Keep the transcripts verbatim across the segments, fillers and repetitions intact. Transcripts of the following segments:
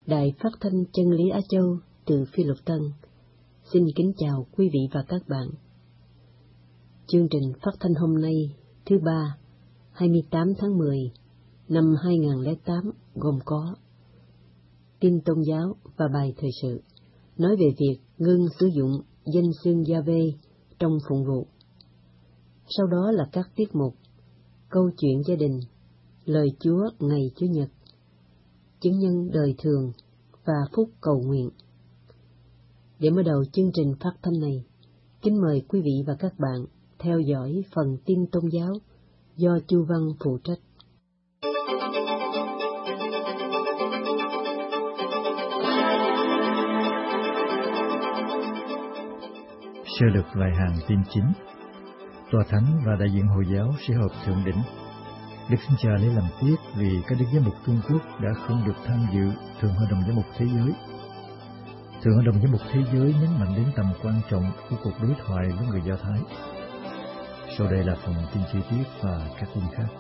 Đài Phát thanh Chân lý Á Châu từ Phi Luật Tân xin kính chào quý vị và các bạn. Chương trình phát thanh hôm nay thứ ba, hai mươi tám tháng mười năm hai nghìn không trăm lẻ tám gồm có tin tôn giáo và bài thời sự, nói về việc ngưng sử dụng danh xưng Gia-vê trong phụng vụ. Sau đó là các tiết mục câu chuyện gia đình, lời Chúa ngày Chủ nhật, chứng nhân đời thường và phúc cầu nguyện. Để mở đầu chương trình phát thanh này, kính mời quý vị và các bạn theo dõi phần tin tôn giáo do Chu Văn phụ trách. Sơ lược vài hàng tin chính. Tòa Thánh và đại diện Hồi giáo sẽ họp thượng đỉnh. Đức Thánh Cha lấy làm tiếc vì các đức giám mục Trung Quốc đã không được tham dự Thượng Hội đồng Giám mục Thế giới. Thượng Hội đồng Giám mục Thế giới nhấn mạnh đến tầm quan trọng của cuộc đối thoại với người Do Thái. Sau đây là phần tin chi tiết và các tin khác.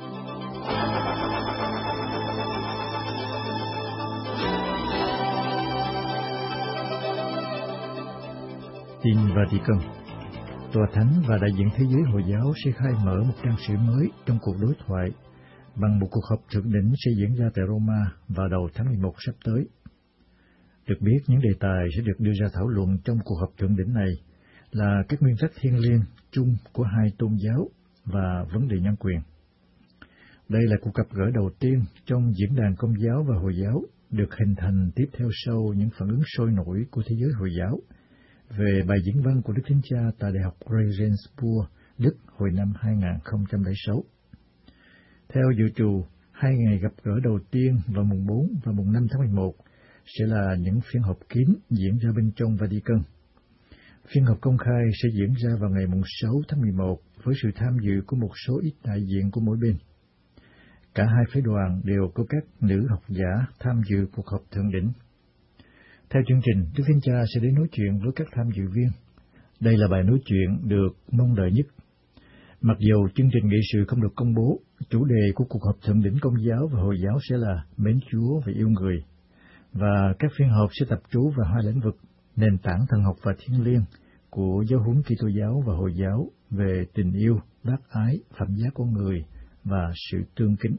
Tin Vatican. Tòa Thánh và đại diện Thế giới Hồi giáo sẽ khai mở một trang sử mới trong cuộc đối thoại bằng một cuộc họp thượng đỉnh sẽ diễn ra tại Roma vào đầu tháng mười một sắp tới. Được biết, những đề tài sẽ được đưa ra thảo luận trong cuộc họp thượng đỉnh này là các nguyên tắc thiêng liêng chung của hai tôn giáo và vấn đề nhân quyền. Đây là cuộc gặp gỡ đầu tiên trong diễn đàn Công giáo và Hồi giáo được hình thành tiếp theo sau những phản ứng sôi nổi của thế giới Hồi giáo về bài diễn văn của Đức Thánh Cha tại Đại học Regensburg, Đức hồi năm hai nghìn không trăm lẻ sáu. Theo dự trù, hai ngày gặp gỡ đầu tiên vào mùng bốn và mùng năm tháng mười một sẽ là những phiên họp kín diễn ra bên trong Vatican. Phiên họp công khai sẽ diễn ra vào ngày mùng sáu tháng mười một với sự tham dự của một số ít đại diện của mỗi bên. Cả hai phái đoàn đều có các nữ học giả tham dự cuộc họp thượng đỉnh. Theo chương trình, Đức Thánh Cha sẽ đến nói chuyện với các tham dự viên. Đây là bài nói chuyện được mong đợi nhất. Mặc dù chương trình nghị sự không được công bố, chủ đề của cuộc họp thượng đỉnh Công giáo và Hồi giáo sẽ là mến Chúa và yêu người, và các phiên họp sẽ tập trung vào hai lĩnh vực nền tảng thần học và thiêng liêng của giáo huấn Kitô giáo và Hồi giáo về tình yêu, bác ái, phẩm giá con người và sự tương kính.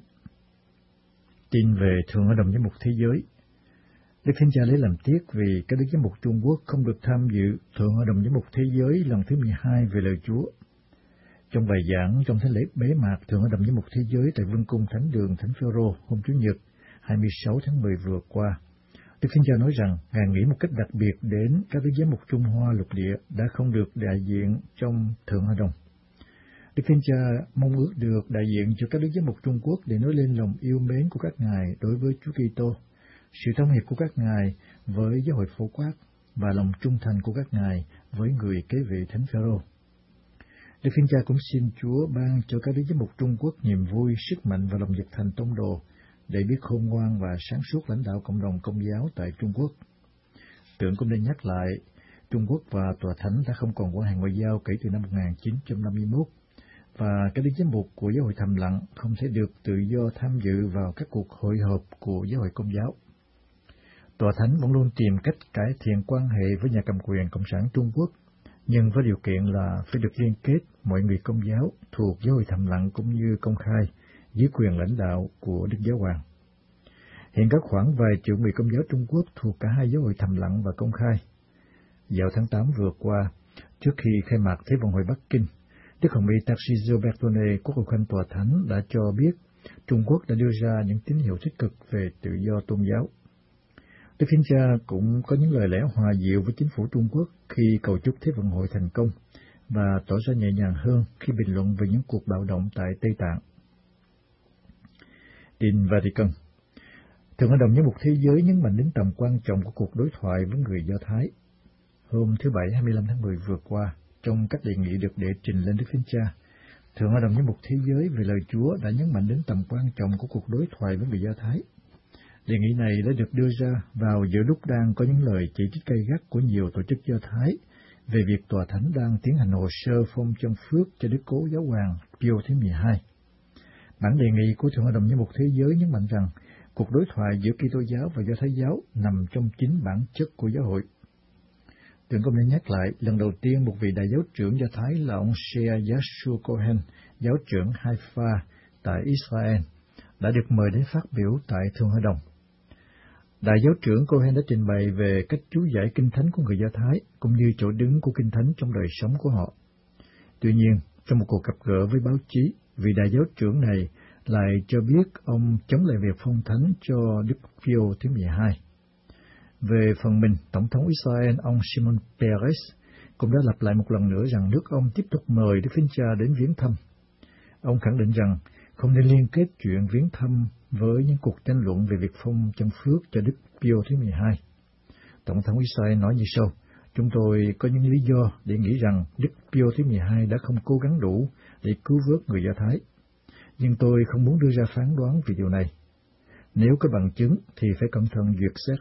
Tin về Thượng Hội đồng Giám mục Thế giới. Đức Thánh Cha lấy làm tiếc vì các đức giám mục Trung Quốc không được tham dự Thượng Hội đồng Giám mục Thế giới lần thứ mười hai về lời Chúa. Trong bài giảng trong thánh lễ bế mạc Thượng Hội đồng Giám mục Thế giới tại Vương cung Thánh đường Thánh Phêrô hôm Chủ nhật hai mươi sáu tháng mười vừa qua, Đức Thánh Cha nói rằng Ngài nghĩ một cách đặc biệt đến các đức giám mục Trung Hoa lục địa đã không được đại diện trong Thượng Hội đồng. Đức Thánh Cha mong ước được đại diện cho các đức giám mục Trung Quốc để nói lên lòng yêu mến của các ngài đối với Chúa Kitô, sự thông hiệp của các ngài với giáo hội phổ quát và lòng trung thành của các ngài với người kế vị Thánh Phêrô. Đức Thánh Cha cũng xin Chúa ban cho các đức giám mục Trung Quốc niềm vui, sức mạnh và lòng nhiệt thành tông đồ để biết khôn ngoan và sáng suốt lãnh đạo cộng đồng Công giáo tại Trung Quốc. Tượng cũng nên nhắc lại, Trung Quốc và Tòa Thánh đã không còn quan hệ ngoại giao kể từ năm một nghìn chín trăm năm mươi mốt, và các đức giám mục của giáo hội thầm lặng không thể được tự do tham dự vào các cuộc hội họp của giáo hội Công giáo. Tòa Thánh vẫn luôn tìm cách cải thiện quan hệ với nhà cầm quyền Cộng sản Trung Quốc, nhưng với điều kiện là phải được liên kết mọi người Công giáo thuộc giáo hội thầm lặng cũng như công khai dưới quyền lãnh đạo của Đức Giáo Hoàng. Hiện có khoảng vài triệu người Công giáo Trung Quốc thuộc cả hai giáo hội thầm lặng và công khai. Vào tháng tám vừa qua, trước khi khai mạc Thế vận hội Bắc Kinh, Đức Hồng Y Tarcísio Bertone, Quốc hội khanh Tòa Thánh đã cho biết Trung Quốc đã đưa ra những tín hiệu tích cực về tự do tôn giáo. Đức Thánh Cha cũng có những lời lẽ hòa dịu với chính phủ Trung Quốc khi cầu chúc Thế vận hội thành công và tỏ ra nhẹ nhàng hơn khi bình luận về những cuộc bạo động tại Tây Tạng. Tin Vatican. Thượng Hội đồng Giám mục Thế giới nhấn mạnh đến tầm quan trọng của cuộc đối thoại với người Do Thái. Hôm thứ Bảy hai mươi lăm tháng mười vừa qua, trong các đề nghị được đệ trình lên Đức Thánh Cha, Thượng Hội đồng Giám mục Thế giới về lời Chúa đã nhấn mạnh đến tầm quan trọng của cuộc đối thoại với người Do Thái. Đề nghị này đã được đưa ra vào giữa lúc đang có những lời chỉ trích gay gắt của nhiều tổ chức Do Thái về việc Tòa Thánh đang tiến hành hồ sơ phong chân phước cho Đức Cố Giáo hoàng Pio thứ mười hai. Bản đề nghị của Thượng Hội đồng Giám mục Thế giới nhấn mạnh rằng cuộc đối thoại giữa Kitô giáo và Do Thái giáo nằm trong chính bản chất của giáo hội. Tưởng công nên nhắc lại, lần đầu tiên một vị đại giáo trưởng Do Thái là ông Shea Yashua Cohen, giáo trưởng Haifa tại Israel, đã được mời đến phát biểu tại Thượng Hội đồng. Đại giáo trưởng Cohen đã trình bày về cách chú giải Kinh Thánh của người Do Thái, cũng như chỗ đứng của Kinh Thánh trong đời sống của họ. Tuy nhiên, trong một cuộc gặp gỡ với báo chí, vị đại giáo trưởng này lại cho biết ông chống lại việc phong thánh cho Đức Pio thứ mười hai. Về phần mình, Tổng thống Israel ông Shimon Peres cũng đã lặp lại một lần nữa rằng nước ông tiếp tục mời Đức Thánh Cha đến viếng thăm. Ông khẳng định rằng không nên liên kết chuyện viếng thăm với những cuộc tranh luận về việc phong chân phước cho Đức Pio thứ mười hai. Tổng thống Israel nói như sau: Chúng tôi có những lý do để nghĩ rằng Đức Pio thứ mười hai đã không cố gắng đủ để cứu vớt người Do Thái, nhưng tôi không muốn đưa ra phán đoán về điều này. Nếu có bằng chứng thì phải cẩn thận duyệt xét.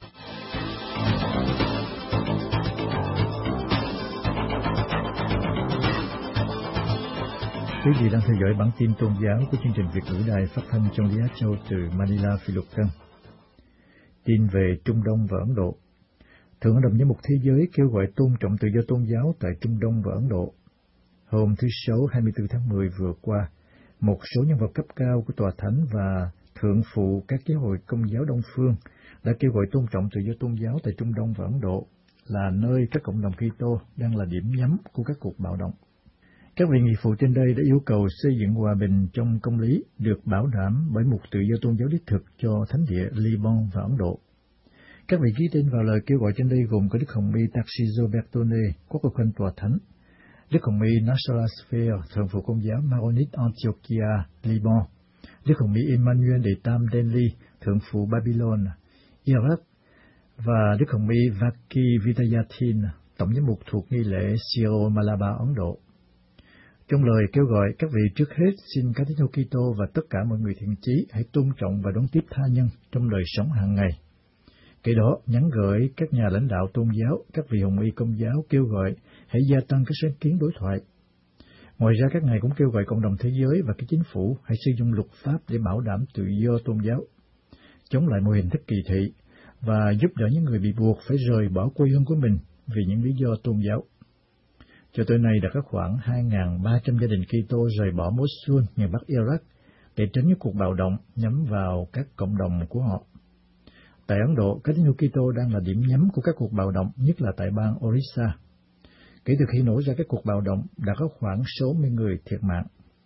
Quý vị đang theo dõi bản tin tôn giáo của chương trình Việt ngữ đài phát thanh trong Lý Á Châu từ Manila, Philippines. Tin về Trung Đông và Ấn Độ. Thượng Hội đồng Giám mục Thế giới kêu gọi tôn trọng tự do tôn giáo tại Trung Đông và Ấn Độ. Hôm thứ Sáu hai mươi tư tháng mười vừa qua, một số nhân vật cấp cao của Tòa Thánh và thượng phụ các giáo hội Công giáo Đông phương đã kêu gọi tôn trọng tự do tôn giáo tại Trung Đông và Ấn Độ, là nơi các cộng đồng Kitô đang là điểm nhắm của các cuộc bạo động. Các vị nghị phụ trên đây đã yêu cầu xây dựng hòa bình trong công lý được bảo đảm bởi một tự do tôn giáo đích thực cho thánh địa Liban và Ấn Độ. Các vị ký tên vào lời kêu gọi trên đây gồm có Đức Hồng Y Tarcisio Bertone, Quốc hội khanh Tòa Thánh, Đức Hồng Y Nasser Asfer, thượng phụ Công giáo Maronite Antiochia, Liban, Đức Hồng Y Emmanuel Đệ Tam Denli, thượng phụ Babylon, Iraq, và Đức Hồng Y Vaki Vidayatin, tổng giám mục thuộc nghi lễ Syro Malabar, Ấn Độ. Trong lời kêu gọi, các vị trước hết xin các tín hữu Kitô và tất cả mọi người thiện chí hãy tôn trọng và đón tiếp tha nhân trong đời sống hàng ngày. Cái đó nhắn gửi các nhà lãnh đạo tôn giáo, các vị hồng y Công giáo kêu gọi hãy gia tăng các sáng kiến đối thoại. Ngoài ra, các ngài cũng kêu gọi cộng đồng thế giới và các chính phủ hãy sử dụng luật pháp để bảo đảm tự do tôn giáo, chống lại mọi hình thức kỳ thị và giúp đỡ những người bị buộc phải rời bỏ quê hương của mình vì những lý do tôn giáo. Cho tới nay đã có khoảng hai nghìn ba trăm gia đình Kitô rời bỏ Mosul, miền Bắc Iraq, để tránh những cuộc bạo động nhắm vào các cộng đồng của họ. Tại Ấn Độ, các tín hữu Kitô đang là điểm nhắm của các cuộc bạo động, nhất là tại bang Orissa. Kể từ khi nổ ra các cuộc bạo động, đã có khoảng sáu mươi người thiệt mạng.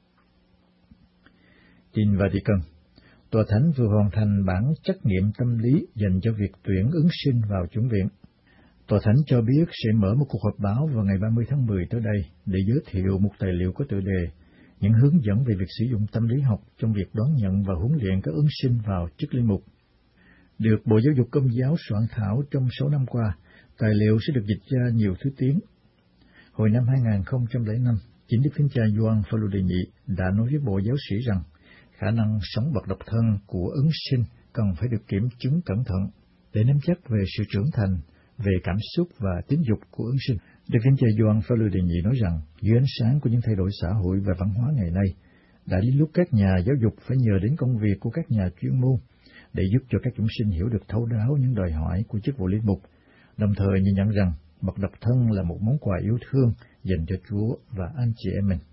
Tin Vatican. Tòa Thánh vừa hoàn thành bản trắc nghiệm tâm lý dành cho việc tuyển ứng sinh vào chủng viện. Tòa Thánh cho biết sẽ mở một cuộc họp báo vào ngày ba mươi tháng mười tới đây để giới thiệu một tài liệu có tựa đề những hướng dẫn về việc sử dụng tâm lý học trong việc đón nhận và huấn luyện các ứng sinh vào chức linh mục. Được Bộ Giáo dục Công giáo soạn thảo trong sáu năm qua, tài liệu sẽ được dịch ra nhiều thứ tiếng. Hồi năm hai nghìn không trăm lẻ năm, chính Đức Thánh Cha Gioan Phaolô đệ nhị đã nói với Bộ Giáo sĩ rằng khả năng sống bậc độc thân của ứng sinh cần phải được kiểm chứng cẩn thận để nắm chắc về sự trưởng thành, về cảm xúc và tính dục của ứng sinh. Đức Thánh Cha Gioan Phaolô đệ nhị nói rằng dưới ánh sáng của những thay đổi xã hội và văn hóa ngày nay, đã đến lúc các nhà giáo dục phải nhờ đến công việc của các nhà chuyên môn để giúp cho các chúng sinh hiểu được thấu đáo những đòi hỏi của chức vụ linh mục, đồng thời nhìn nhận rằng bậc độc thân là một món quà yêu thương dành cho Chúa và anh chị em mình.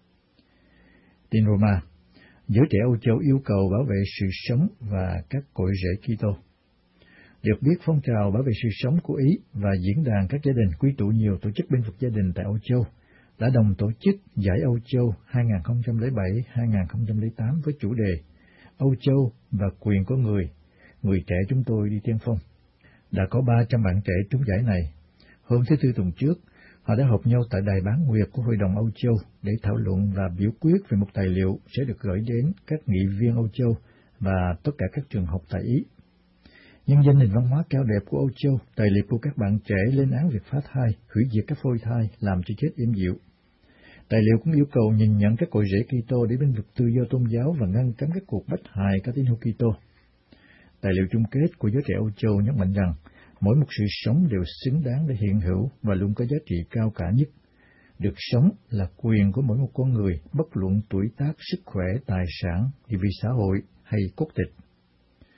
Tin Roma. Giới trẻ Âu Châu yêu cầu bảo vệ sự sống và các cội rễ Kitô. Được biết, phong trào bảo vệ sự sống của Ý và diễn đàn các gia đình quy tụ nhiều tổ chức bên vực gia đình tại Âu Châu đã đồng tổ chức Giải Âu Châu hai nghìn không trăm lẻ bảy đến hai nghìn không trăm lẻ tám với chủ đề Âu Châu và quyền của người, người trẻ chúng tôi đi tiên phong. Đã có ba trăm bạn trẻ trúng giải này. Hôm thứ Tư tuần trước, họ đã họp nhau tại Đài Bán Nguyệt của Hội đồng Âu Châu để thảo luận và biểu quyết về một tài liệu sẽ được gửi đến các nghị viên Âu Châu và tất cả các trường học tại Ý. Nhân danh nền văn hóa cao đẹp của Âu Châu, tài liệu của các bạn trẻ lên án việc phá thai, hủy diệt các phôi thai, làm cho chết im dịu. Tài liệu cũng yêu cầu nhìn nhận các cội rễ Kitô để bên vực tự do tôn giáo và ngăn cấm các cuộc bách hại các tín hữu Kitô. Tài liệu chung kết của giới trẻ Âu Châu nhấn mạnh rằng mỗi một sự sống đều xứng đáng để hiện hữu và luôn có giá trị cao cả nhất. Được sống là quyền của mỗi một con người, bất luận tuổi tác, sức khỏe, tài sản, địa vị xã hội hay quốc tịch.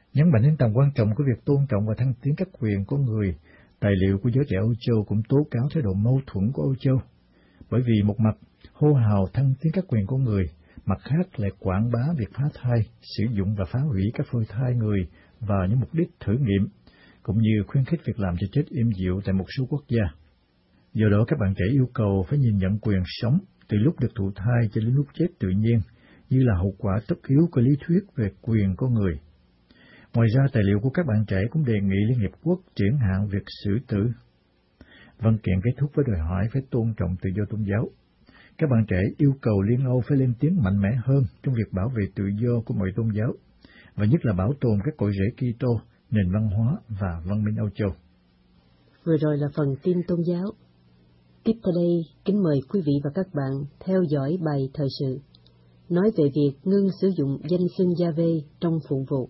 Nhấn mạnh đến tầm quan trọng của việc tôn trọng và thăng tiến các quyền của người, tài liệu của giới trẻ Âu Châu cũng tố cáo thái độ mâu thuẫn của Âu Châu. Bởi vì một mặt hô hào thăng tiến các quyền của người, mặt khác lại quảng bá việc phá thai, sử dụng và phá hủy các phôi thai người vào những mục đích thử nghiệm, cũng như khuyến khích việc làm cho chết êm dịu tại một số quốc gia. Do đó các bạn trẻ yêu cầu phải nhìn nhận quyền sống từ lúc được thụ thai cho đến lúc chết tự nhiên, như là hậu quả tất yếu của lý thuyết về quyền của người. Ngoài ra, tài liệu của các bạn trẻ cũng đề nghị Liên Hiệp Quốc triển hạn việc xử tử. Văn kiện kết thúc với đòi hỏi phải tôn trọng tự do tôn giáo. Các bạn trẻ yêu cầu Liên Âu phải lên tiếng mạnh mẽ hơn trong việc bảo vệ tự do của mọi tôn giáo, và nhất là bảo tồn các cội rễ Kitô, nền văn hóa và văn minh Âu Châu. Vừa rồi là phần tin tôn giáo. Tiếp theo đây, kính mời quý vị và các bạn theo dõi bài thời sự, nói về việc ngưng sử dụng danh xưng Giê-hô trong phụng vụ.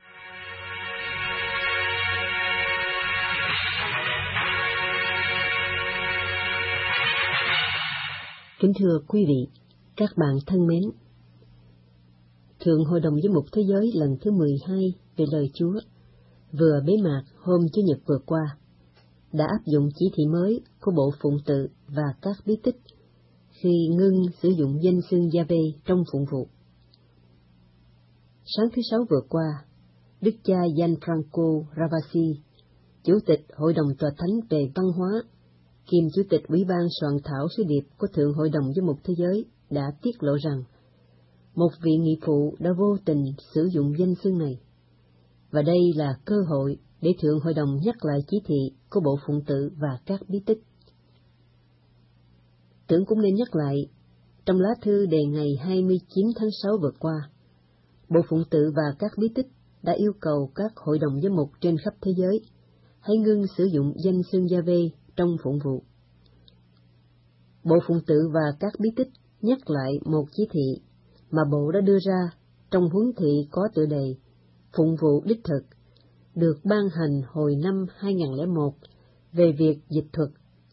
Kính thưa quý vị, các bạn thân mến, Thượng Hội đồng Giám mục Thế giới lần thứ mười hai về lời Chúa vừa bế mạc hôm Chủ nhật vừa qua, đã áp dụng chỉ thị mới của Bộ Phụng tự và các bí tích khi ngưng sử dụng danh xưng Giê-hô trong phụng vụ. Sáng thứ Sáu vừa qua, Đức cha Gianfranco Ravasi, Chủ tịch Hội đồng Tòa Thánh về Văn hóa, kiêm Chủ tịch Ủy ban soạn thảo sứ điệp của Thượng Hội đồng Giám mục Thế giới đã tiết lộ rằng một vị nghị phụ đã vô tình sử dụng danh xưng này, và đây là cơ hội để Thượng Hội đồng nhắc lại chỉ thị của Bộ Phụng tự và các bí tích. Tưởng cũng nên nhắc lại, trong lá thư đề ngày hai mươi chín tháng sáu vừa qua, Bộ Phụng tự và các bí tích đã yêu cầu các hội đồng giám mục trên khắp thế giới hãy ngưng sử dụng danh xưng Giê-hô trong phụng vụ. Bộ Phụng tự và các bí tích nhắc lại một chỉ thị mà Bộ đã đưa ra trong huấn thị có tựa đề Phụng vụ đích thực, được ban hành hồi năm hai nghìn lẻ một về việc dịch thuật.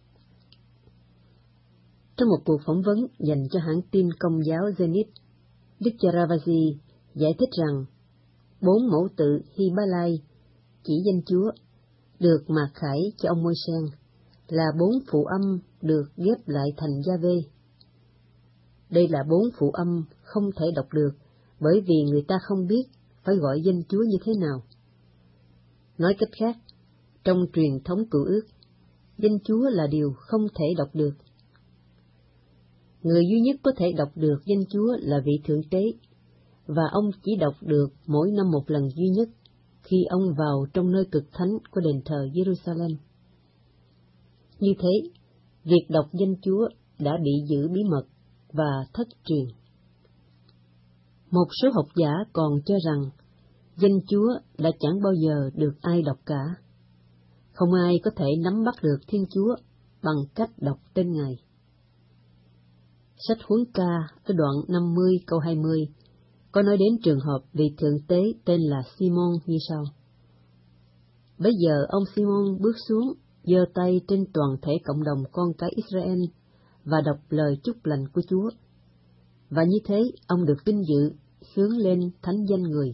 Trong một cuộc phỏng vấn dành cho hãng tin Công giáo Zenit, Đức cha Ravasi giải thích rằng bốn mẫu tự Hy-ba-lai chỉ danh Chúa được mặc khải cho ông Môi-sen là bốn phụ âm được ghép lại thành Giê-hô. Đây là bốn phụ âm không thể đọc được bởi vì người ta không biết phải gọi danh Chúa như thế nào. Nói cách khác, trong truyền thống Cựu Ước, danh Chúa là điều không thể đọc được. Người duy nhất có thể đọc được danh Chúa là vị thượng tế, và ông chỉ đọc được mỗi năm một lần duy nhất khi ông vào trong nơi cực thánh của đền thờ Jerusalem. Như thế, việc đọc danh Chúa đã bị giữ bí mật và thất truyền. Một số học giả còn cho rằng danh Chúa đã chẳng bao giờ được ai đọc cả. Không ai có thể nắm bắt được Thiên Chúa bằng cách đọc tên Ngài. Sách Huấn Ca ở đoạn năm mươi câu hai mươi có nói đến trường hợp vị thượng tế tên là Simon như sau. Bây giờ ông Simon bước xuống, giơ tay trên toàn thể cộng đồng con cái Israel và đọc lời chúc lành của Chúa. Và như thế, ông được vinh dự xướng lên thánh danh người.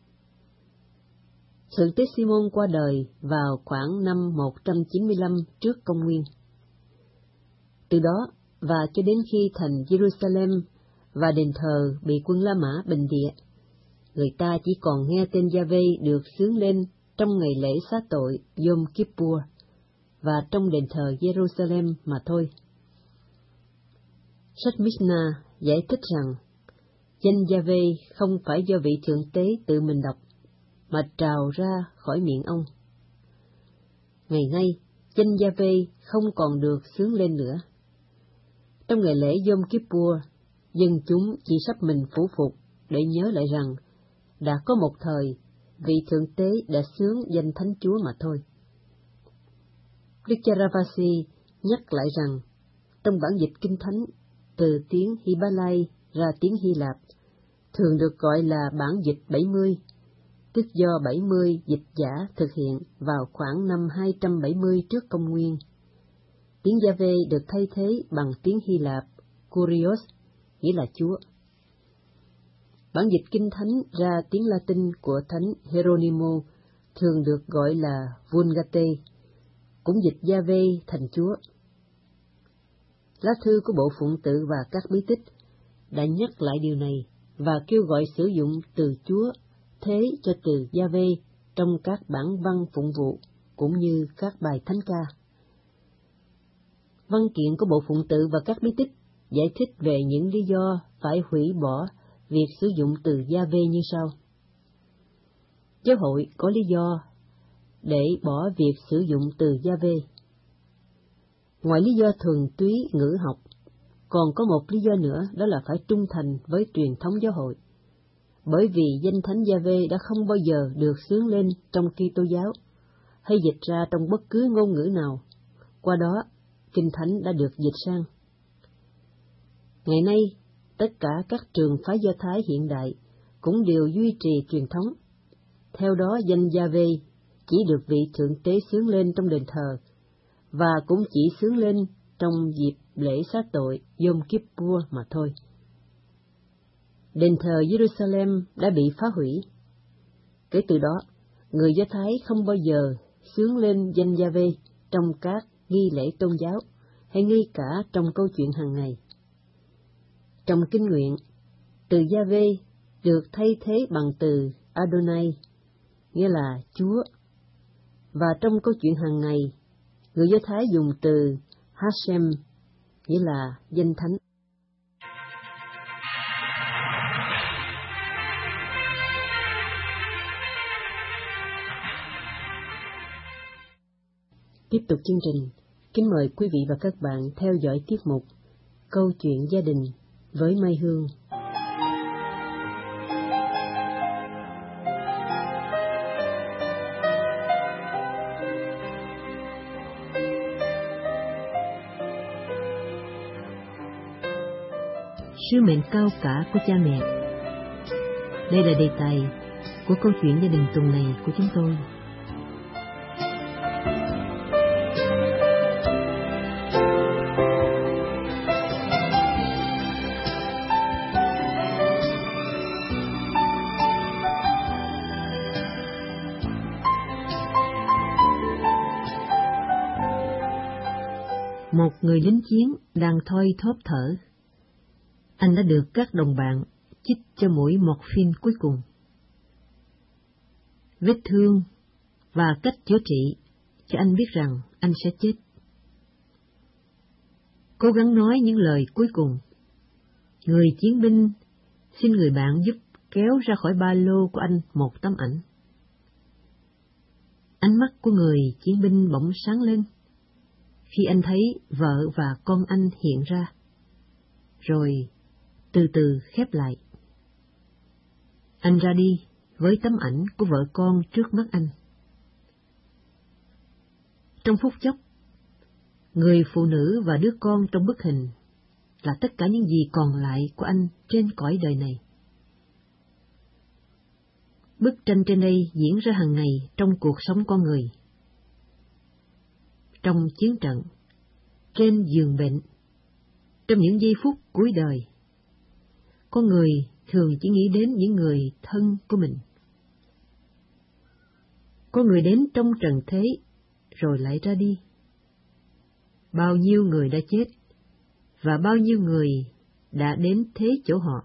Thượng tế Simon qua đời vào khoảng năm một trăm chín mươi lăm trước công nguyên. Từ đó, và cho đến khi thành Jerusalem và đền thờ bị quân La Mã bình địa, người ta chỉ còn nghe tên Giê-hô được xướng lên trong ngày lễ xá tội Yom Kippur và trong đền thờ Jerusalem mà thôi. Sách Mishnah giải thích rằng danh Giê-hô không phải do vị thượng tế tự mình đọc, mà trào ra khỏi miệng ông. Ngày nay, danh Giê-hô không còn được xướng lên nữa. Trong ngày lễ Yom Kippur, dân chúng chỉ sắp mình phủ phục để nhớ lại rằng đã có một thời vị thượng tế đã xướng danh Thánh Chúa mà thôi. Đức cha Ravasi nhắc lại rằng trong bản dịch Kinh Thánh, từ tiếng Hy-ba-lai ra tiếng Hy Lạp thường được gọi là bản dịch bảy mươi, tức do bảy mươi dịch giả thực hiện vào khoảng năm hai trăm bảy mươi trước công nguyên. Tiếng Giê-hô được thay thế bằng tiếng Hy Lạp Kurios, nghĩa là Chúa. Bản dịch Kinh Thánh ra tiếng Latin của Thánh Hieronimo thường được gọi là Vulgate, cũng dịch Giê-hô thành Chúa. Lá thư của Bộ Phụng Tự và các bí tích đã nhắc lại điều này và kêu gọi sử dụng từ Chúa thế cho từ Giê-hô trong các bản văn phụng vụ cũng như các bài thánh ca. Văn kiện của Bộ Phụng Tự và các bí tích giải thích về những lý do phải hủy bỏ việc sử dụng từ Giê-hô như sau. Giáo hội có lý do để bỏ việc sử dụng từ Giê-hô. Ngoài lý do thuần túy ngữ học, còn có một lý do nữa, đó là phải trung thành với truyền thống giáo hội. Bởi vì danh thánh Giê-hô đã không bao giờ được xướng lên trong Kitô giáo, hay dịch ra trong bất cứ ngôn ngữ nào. Qua đó, Kinh Thánh đã được dịch sang. Ngày nay, tất cả các trường phái Do Thái hiện đại cũng đều duy trì truyền thống. Theo đó, danh Giê-hô chỉ được vị thượng tế xướng lên trong đền thờ, và cũng chỉ xướng lên trong dịp lễ xá tội Yom Kippur mà thôi. Đền thờ Jerusalem đã bị phá hủy. Kể từ đó, người Do Thái không bao giờ xướng lên danh Giê-hô trong các nghi lễ tôn giáo, hay ngay cả trong câu chuyện hàng ngày. Trong kinh nguyện, từ Giê-hô được thay thế bằng từ Adonai, nghĩa là Chúa, và trong câu chuyện hàng ngày, người Do Thái dùng từ Hashem, nghĩa là danh thánh. Tiếp tục chương trình, kính mời quý vị và các bạn theo dõi tiết mục Câu chuyện gia đình với Mai Hương. Sứ mệnh cao cả của cha mẹ. Đây là đề tài của câu chuyện gia đình tuần này của chúng tôi. Một người lính chiến đang thoi thóp thở. Anh đã được các đồng bạn chích cho mũi morphine cuối cùng. Vết thương và cách chữa trị cho anh biết rằng anh sẽ chết. Cố gắng nói những lời cuối cùng. Người chiến binh xin người bạn giúp kéo ra khỏi ba lô của anh một tấm ảnh. Ánh mắt của người chiến binh bỗng sáng lên khi anh thấy vợ và con anh hiện ra, rồi từ từ khép lại. Anh ra đi với tấm ảnh của vợ con trước mắt anh. Trong phút chốc, người phụ nữ và đứa con trong bức hình là tất cả những gì còn lại của anh trên cõi đời này. Bức tranh trên đây diễn ra hàng ngày trong cuộc sống con người. Trong chiến trận, trên giường bệnh, trong những giây phút cuối đời, con người thường chỉ nghĩ đến những người thân của mình. Có người đến trong trần thế, rồi lại ra đi. Bao nhiêu người đã chết, và bao nhiêu người đã đến thế chỗ họ.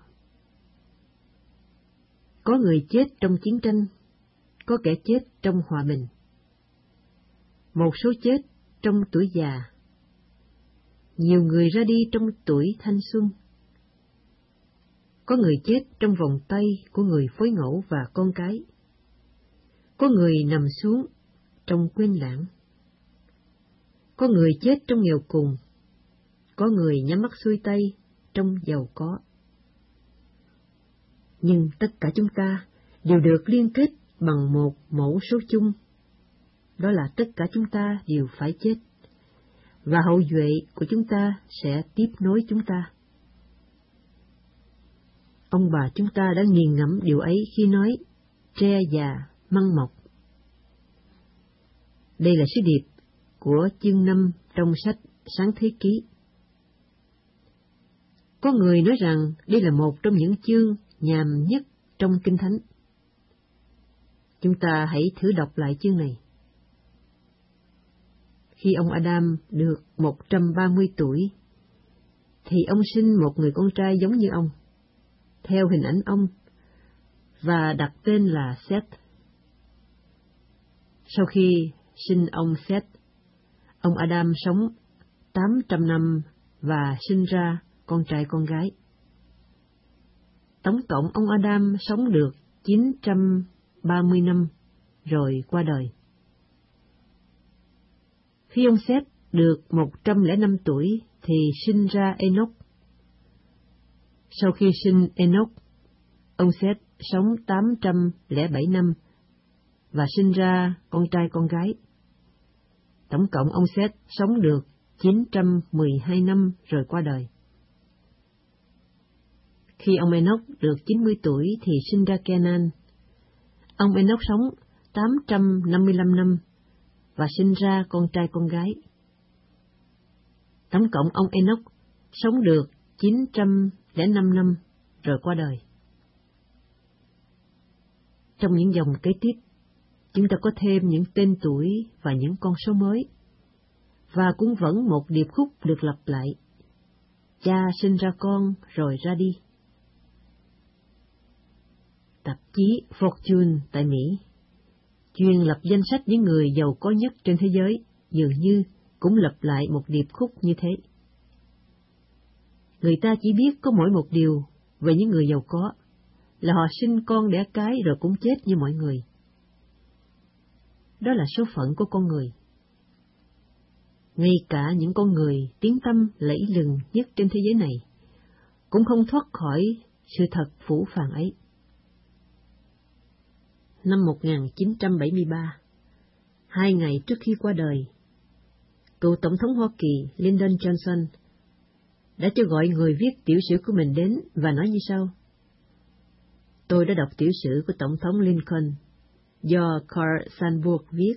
Có người chết trong chiến tranh, có kẻ chết trong hòa bình. Một số chết trong tuổi già. Nhiều người ra đi trong tuổi thanh xuân. Có người chết trong vòng tay của người phối ngẫu và con cái. Có người nằm xuống trong quên lãng. Có người chết trong nghèo cùng. Có người nhắm mắt xuôi tay trong giàu có. Nhưng tất cả chúng ta đều được liên kết bằng một mẫu số chung. Đó là tất cả chúng ta đều phải chết, và hậu duệ của chúng ta sẽ tiếp nối chúng ta. Ông bà chúng ta đã nghiền ngẫm điều ấy khi nói tre già măng mọc. Đây là sứ điệp của chương năm trong sách Sáng Thế Ký. Có người nói rằng đây là một trong những chương nhàm nhất trong Kinh Thánh. Chúng ta hãy thử đọc lại chương này. Khi ông Adam được một trăm ba mươi tuổi, thì ông sinh một người con trai giống như ông, theo hình ảnh ông, và đặt tên là Seth. Sau khi sinh ông Seth, ông Adam sống tám trăm năm và sinh ra con trai con gái. Tổng cộng ông Adam sống được chín trăm ba mươi năm rồi qua đời. Khi ông Seth được một trăm lẻ năm tuổi thì sinh ra Enoch. Sau khi sinh Enoch, ông Seth sống tám trăm lẻ bảy năm và sinh ra con trai con gái. Tổng cộng ông Seth sống được chín trăm mười hai năm rồi qua đời. Khi ông Enoch được chín mươi tuổi thì sinh ra Kenan. Ông Enoch sống tám trăm năm mươi lăm năm và sinh ra con trai con gái. Tổng cộng ông Enoch sống được chín trăm lẻ năm năm rồi qua đời. Trong những dòng kế tiếp, chúng ta có thêm những tên tuổi và những con số mới, và cũng vẫn một điệp khúc được lặp lại. Cha sinh ra con rồi ra đi. Tạp chí Fortune tại Mỹ, chuyên lập danh sách những người giàu có nhất trên thế giới, dường như cũng lặp lại một điệp khúc như thế. Người ta chỉ biết có mỗi một điều về những người giàu có, là họ sinh con đẻ cái rồi cũng chết như mọi người. Đó là số phận của con người. Ngay cả những con người tiếng tăm lẫy lừng nhất trên thế giới này cũng không thoát khỏi sự thật phũ phàng ấy. Năm một nghìn chín trăm bảy mươi ba, hai ngày trước khi qua đời, cựu Tổng thống Hoa Kỳ Lyndon Johnson đã cho gọi người viết tiểu sử của mình đến và nói như sau: Tôi đã đọc tiểu sử của Tổng thống Lincoln do Carl Sandburg viết.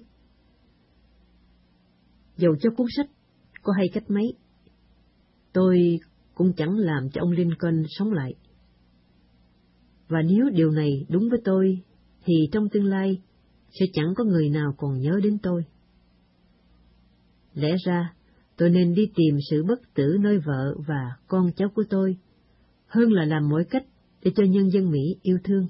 Dầu cho cuốn sách có hay cách mấy, tôi cũng chẳng làm cho ông Lincoln sống lại. Và nếu điều này đúng với tôi, thì trong tương lai sẽ chẳng có người nào còn nhớ đến tôi. Lẽ ra, tôi nên đi tìm sự bất tử nơi vợ và con cháu của tôi, hơn là làm mọi cách để cho nhân dân Mỹ yêu thương.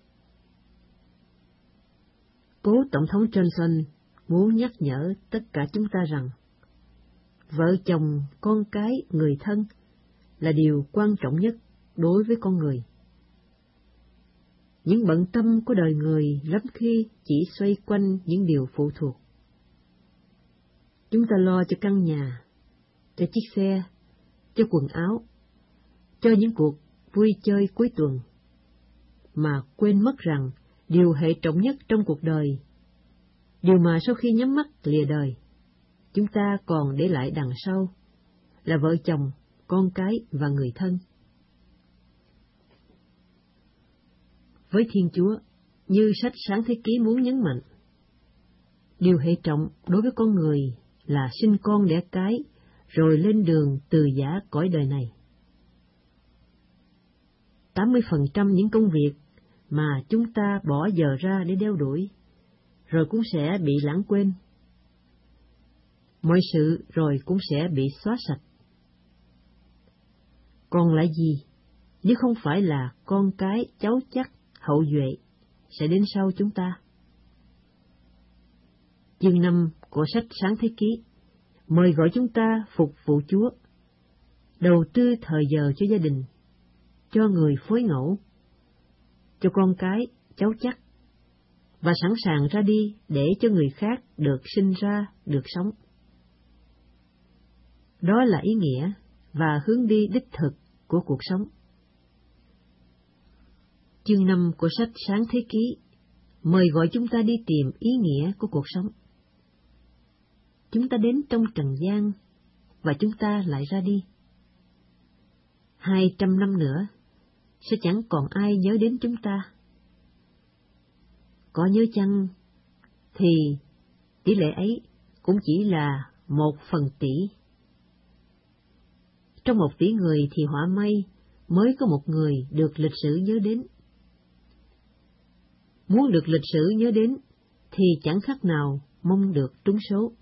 Cố Tổng thống Johnson muốn nhắc nhở tất cả chúng ta rằng, vợ chồng, con cái, người thân là điều quan trọng nhất đối với con người. Những bận tâm của đời người lắm khi chỉ xoay quanh những điều phụ thuộc. Chúng ta lo cho căn nhà, cho chiếc xe, cho quần áo, cho những cuộc vui chơi cuối tuần, mà quên mất rằng điều hệ trọng nhất trong cuộc đời, điều mà sau khi nhắm mắt lìa đời, chúng ta còn để lại đằng sau, là vợ chồng, con cái và người thân. Với Thiên Chúa, như sách Sáng Thế Ký muốn nhấn mạnh, điều hệ trọng đối với con người là sinh con đẻ cái, rồi lên đường từ giã cõi đời này. tám mươi phần trăm những công việc mà chúng ta bỏ giờ ra để đeo đuổi, rồi cũng sẽ bị lãng quên. Mọi sự rồi cũng sẽ bị xóa sạch. Còn lại gì, nếu không phải là con cái, cháu chắc, hậu duệ sẽ đến sau chúng ta? Chương năm của sách Sáng Thế Ký mời gọi chúng ta phục vụ Chúa, đầu tư thời giờ cho gia đình, cho người phối ngẫu, cho con cái, cháu chắc, và sẵn sàng ra đi để cho người khác được sinh ra, được sống. Đó là ý nghĩa và hướng đi đích thực của cuộc sống. Chương năm của sách Sáng Thế Ký mời gọi chúng ta đi tìm ý nghĩa của cuộc sống. Chúng ta đến trong trần gian và chúng ta lại ra đi. Hai trăm năm nữa sẽ chẳng còn ai nhớ đến chúng ta. Có nhớ chăng thì tỷ lệ ấy cũng chỉ là một phần tỷ. Trong một tỷ người thì họa may mới có một người được lịch sử nhớ đến. Muốn được lịch sử nhớ đến thì chẳng khác nào mong được trúng số.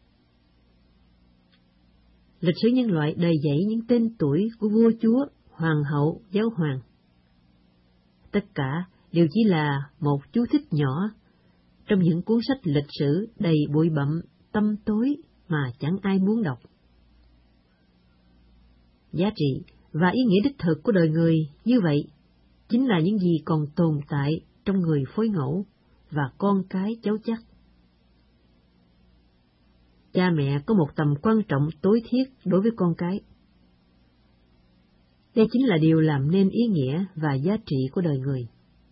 Lịch sử nhân loại đầy dẫy những tên tuổi của vua chúa, hoàng hậu, giáo hoàng. Tất cả đều chỉ là một chú thích nhỏ trong những cuốn sách lịch sử đầy bụi bặm, tăm tối mà chẳng ai muốn đọc. Giá trị và ý nghĩa đích thực của đời người như vậy chính là những gì còn tồn tại trong người phối ngẫu và con cái cháu chắc. Cha mẹ có một tầm quan trọng tối thiết đối với con cái. Đây chính là điều làm nên ý nghĩa và giá trị của đời người.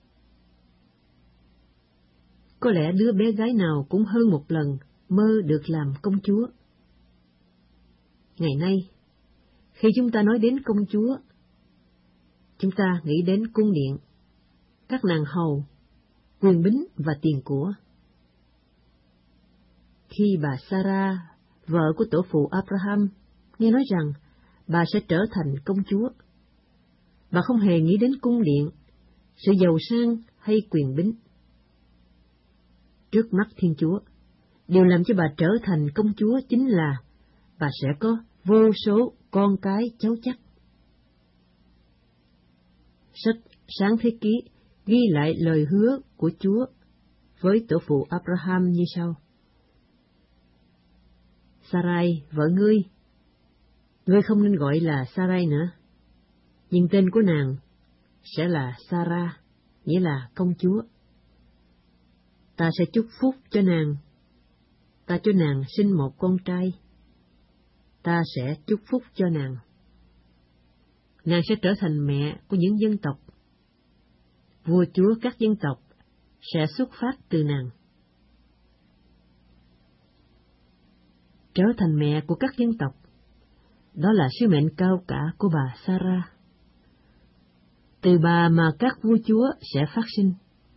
Có lẽ đứa bé gái nào cũng hơn một lần mơ được làm công chúa. Ngày nay, khi chúng ta nói đến công chúa, chúng ta nghĩ đến cung điện, các nàng hầu, quyền bính và tiền của. Khi bà Sarah, vợ của tổ phụ Abraham, nghe nói rằng bà sẽ trở thành công chúa, bà không hề nghĩ đến cung điện, sự giàu sang hay quyền bính. Trước mắt Thiên Chúa, điều làm cho bà trở thành công chúa chính là bà sẽ có vô số con cái cháu chắc. Sách Sáng Thế Ký ghi lại lời hứa của Chúa với tổ phụ Abraham như sau: Sarai, vợ ngươi, ngươi không nên gọi là Sarai nữa, nhưng tên của nàng sẽ là Sarah, nghĩa là công chúa. Ta sẽ chúc phúc cho nàng, ta cho nàng sinh một con trai, ta sẽ chúc phúc cho nàng. Nàng sẽ trở thành mẹ của những dân tộc, vua chúa các dân tộc sẽ xuất phát từ nàng. Trở thành mẹ của các dân tộc, đó là sứ mệnh cao cả của bà Sarah. Từ bà mà các vua chúa sẽ phát sinh.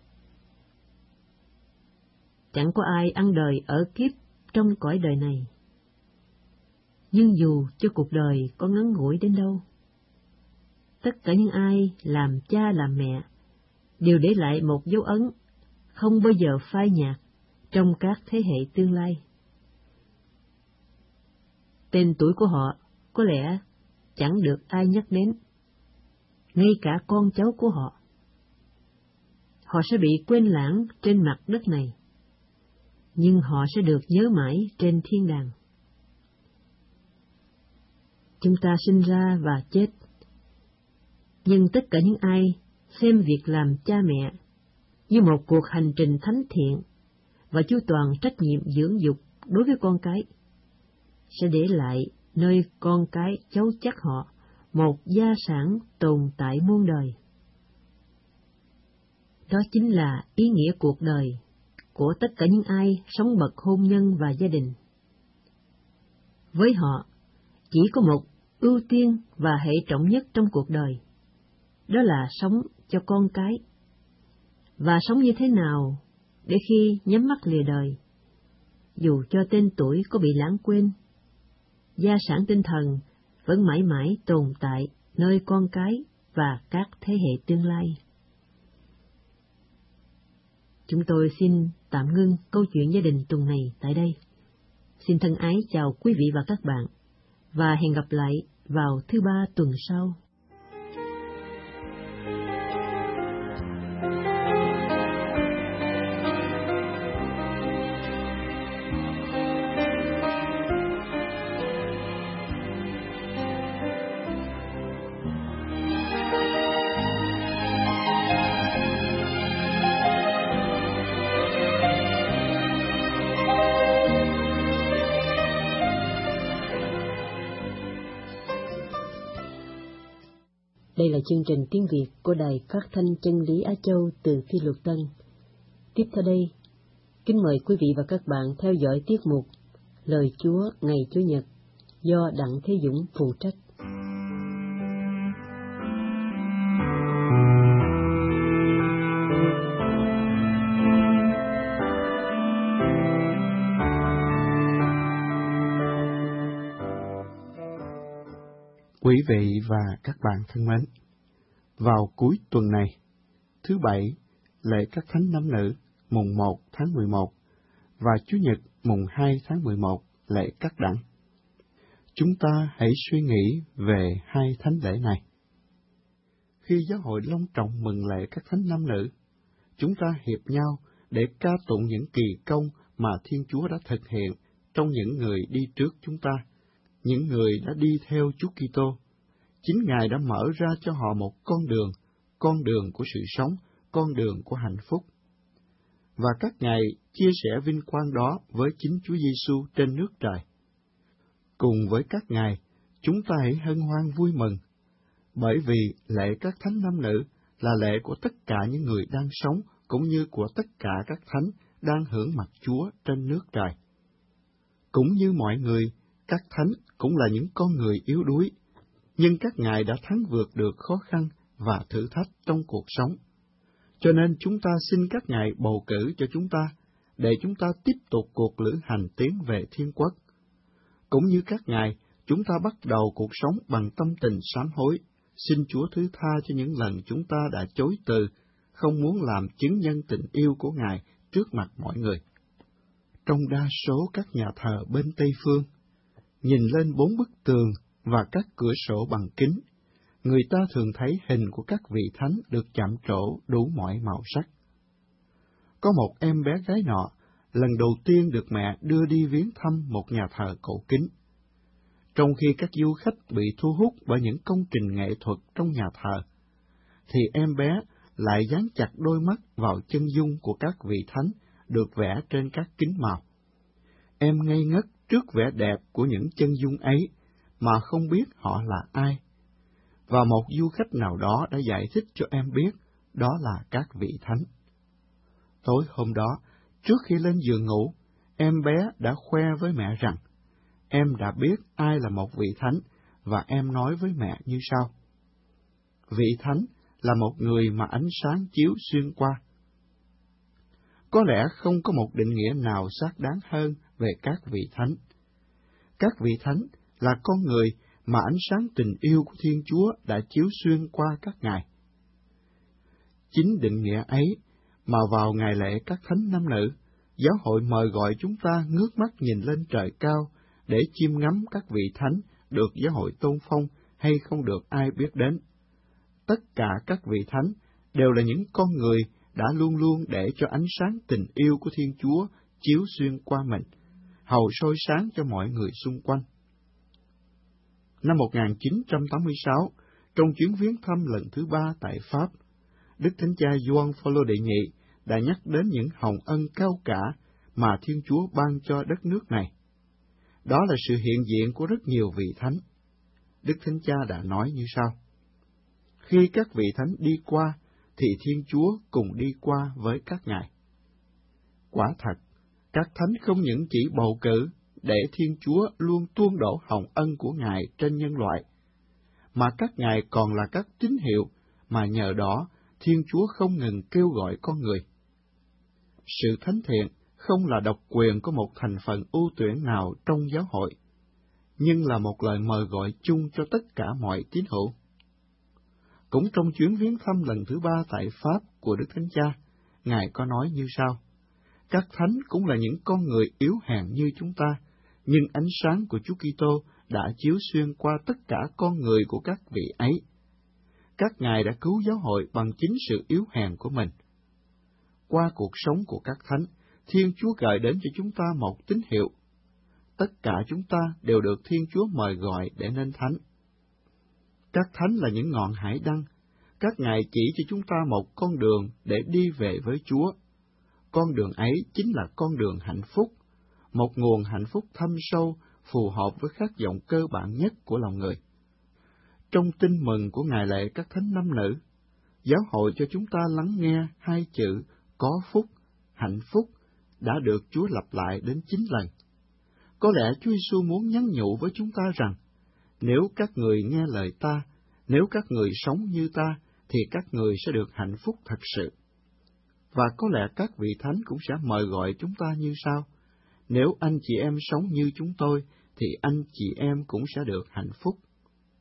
Chẳng có ai ăn đời ở kiếp trong cõi đời này. Nhưng dù cho cuộc đời có ngắn ngủi đến đâu, tất cả những ai làm cha làm mẹ đều để lại một dấu ấn không bao giờ phai nhạt trong các thế hệ tương lai. Tên tuổi của họ có lẽ chẳng được ai nhắc đến, ngay cả con cháu của họ. Họ sẽ bị quên lãng trên mặt đất này, nhưng họ sẽ được nhớ mãi trên thiên đàng. Chúng ta sinh ra và chết, nhưng tất cả những ai xem việc làm cha mẹ như một cuộc hành trình thánh thiện và chu toàn trách nhiệm dưỡng dục đối với con cái, sẽ để lại nơi con cái cháu chắc họ một gia sản tồn tại muôn đời. Đó chính là ý nghĩa cuộc đời của tất cả những ai sống bậc hôn nhân và gia đình. Với họ, chỉ có một ưu tiên và hệ trọng nhất trong cuộc đời, đó là sống cho con cái. Và sống như thế nào để khi nhắm mắt lìa đời, dù cho tên tuổi có bị lãng quên, gia sản tinh thần vẫn mãi mãi tồn tại nơi con cái và các thế hệ tương lai. Chúng tôi xin tạm ngưng câu chuyện gia đình tuần này tại đây. Xin thân ái chào quý vị và các bạn, và hẹn gặp lại vào thứ ba tuần sau. Đây là chương trình tiếng Việt của Đài Phát thanh Chân lý Á Châu từ Phi Luật Tân. Tiếp theo đây, kính mời quý vị và các bạn theo dõi tiết mục Lời Chúa ngày Chủ nhật do Đặng Thế Dũng phụ trách. Quý vị và các bạn thân mến, Vào cuối tuần này, thứ Bảy, lễ các thánh nam nữ, mùng một tháng mười một, và Chủ nhật mùng hai tháng mười một, lễ các đẳng. Chúng ta hãy suy nghĩ về hai thánh lễ này. Khi giáo hội long trọng mừng lễ các thánh nam nữ, chúng ta hiệp nhau để ca tụng những kỳ công mà Thiên Chúa đã thực hiện trong những người đi trước chúng ta, những người đã đi theo Chúa Kitô. Chính Ngài đã mở ra cho họ một con đường, con đường của sự sống, con đường của hạnh phúc. Và các Ngài chia sẻ vinh quang đó với chính Chúa Giêsu trên nước trời. Cùng với các Ngài, chúng ta hãy hân hoan vui mừng, bởi vì lễ các thánh nam nữ là lễ của tất cả những người đang sống, cũng như của tất cả các thánh đang hưởng mặt Chúa trên nước trời. Cũng như mọi người, các thánh cũng là những con người yếu đuối, nhưng các Ngài đã thắng vượt được khó khăn và thử thách trong cuộc sống. Cho nên chúng ta xin các Ngài bầu cử cho chúng ta, để chúng ta tiếp tục cuộc lữ hành tiến về thiên quốc. Cũng như các Ngài, chúng ta bắt đầu cuộc sống bằng tâm tình sám hối, xin Chúa thứ tha cho những lần chúng ta đã chối từ, không muốn làm chứng nhân tình yêu của Ngài trước mặt mọi người. Trong đa số các nhà thờ bên Tây Phương, nhìn lên bốn bức tường và các cửa sổ bằng kính, người ta thường thấy hình của các vị thánh được chạm trổ đủ mọi màu sắc. Có một em bé gái nọ, lần đầu tiên được mẹ đưa đi viếng thăm một nhà thờ cổ kính. Trong khi các du khách bị thu hút bởi những công trình nghệ thuật trong nhà thờ, thì em bé lại dán chặt đôi mắt vào chân dung của các vị thánh được vẽ trên các kính màu. Em ngây ngất trước vẻ đẹp của những chân dung ấy mà không biết họ là ai. Và một du khách nào đó đã giải thích cho em biết đó là các vị thánh. Tối hôm đó, trước khi lên giường ngủ, em bé đã khoe với mẹ rằng em đã biết ai là một vị thánh, và em nói với mẹ như sau: vị thánh là một người mà ánh sáng chiếu xuyên qua. Có lẽ không có một định nghĩa nào xác đáng hơn về các vị thánh. Các vị thánh là con người mà ánh sáng tình yêu của Thiên Chúa đã chiếu xuyên qua các Ngài. Chính định nghĩa ấy mà vào ngày lễ các thánh nam nữ, giáo hội mời gọi chúng ta ngước mắt nhìn lên trời cao để chiêm ngắm các vị thánh được giáo hội tôn phong hay không được ai biết đến. Tất cả các vị thánh đều là những con người đã luôn luôn để cho ánh sáng tình yêu của Thiên Chúa chiếu xuyên qua mình, hầu soi sáng cho mọi người xung quanh. Năm một nghìn chín trăm tám mươi sáu, trong chuyến viếng thăm lần thứ ba tại Pháp, Đức Thánh Cha Gioan Phaolô đệ nhị đã nhắc đến những hồng ân cao cả mà Thiên Chúa ban cho đất nước này. Đó là sự hiện diện của rất nhiều vị thánh. Đức Thánh Cha đã nói như sau: khi các vị thánh đi qua, thì Thiên Chúa cùng đi qua với các ngài. Quả thật, các thánh không những chỉ bầu cử để Thiên Chúa luôn tuôn đổ hồng ân của Ngài trên nhân loại, mà các ngài còn là các tín hiệu mà nhờ đó Thiên Chúa không ngừng kêu gọi con người. Sự thánh thiện không là độc quyền của một thành phần ưu tuyển nào trong giáo hội, nhưng là một lời mời gọi chung cho tất cả mọi tín hữu. Cũng trong chuyến viếng thăm lần thứ ba tại Pháp của Đức Thánh Cha, Ngài có nói như sau: các thánh cũng là những con người yếu hèn như chúng ta, nhưng ánh sáng của Chúa Kitô đã chiếu xuyên qua tất cả con người của các vị ấy. Các ngài đã cứu giáo hội bằng chính sự yếu hèn của mình. Qua cuộc sống của các thánh, Thiên Chúa gợi đến cho chúng ta một tín hiệu. Tất cả chúng ta đều được Thiên Chúa mời gọi để nên thánh. Các thánh là những ngọn hải đăng. Các ngài chỉ cho chúng ta một con đường để đi về với Chúa. Con đường ấy chính là con đường hạnh phúc, một nguồn hạnh phúc thâm sâu, phù hợp với khát vọng cơ bản nhất của lòng người. Trong tin mừng của ngày lễ các thánh nam nữ, giáo hội cho chúng ta lắng nghe hai chữ có phúc, hạnh phúc đã được Chúa lặp lại đến chín lần. Có lẽ Chúa Giêsu muốn nhắn nhủ với chúng ta rằng, nếu các người nghe lời ta, nếu các người sống như ta, thì các người sẽ được hạnh phúc thật sự. Và có lẽ các vị thánh cũng sẽ mời gọi chúng ta như sau: nếu anh chị em sống như chúng tôi, thì anh chị em cũng sẽ được hạnh phúc.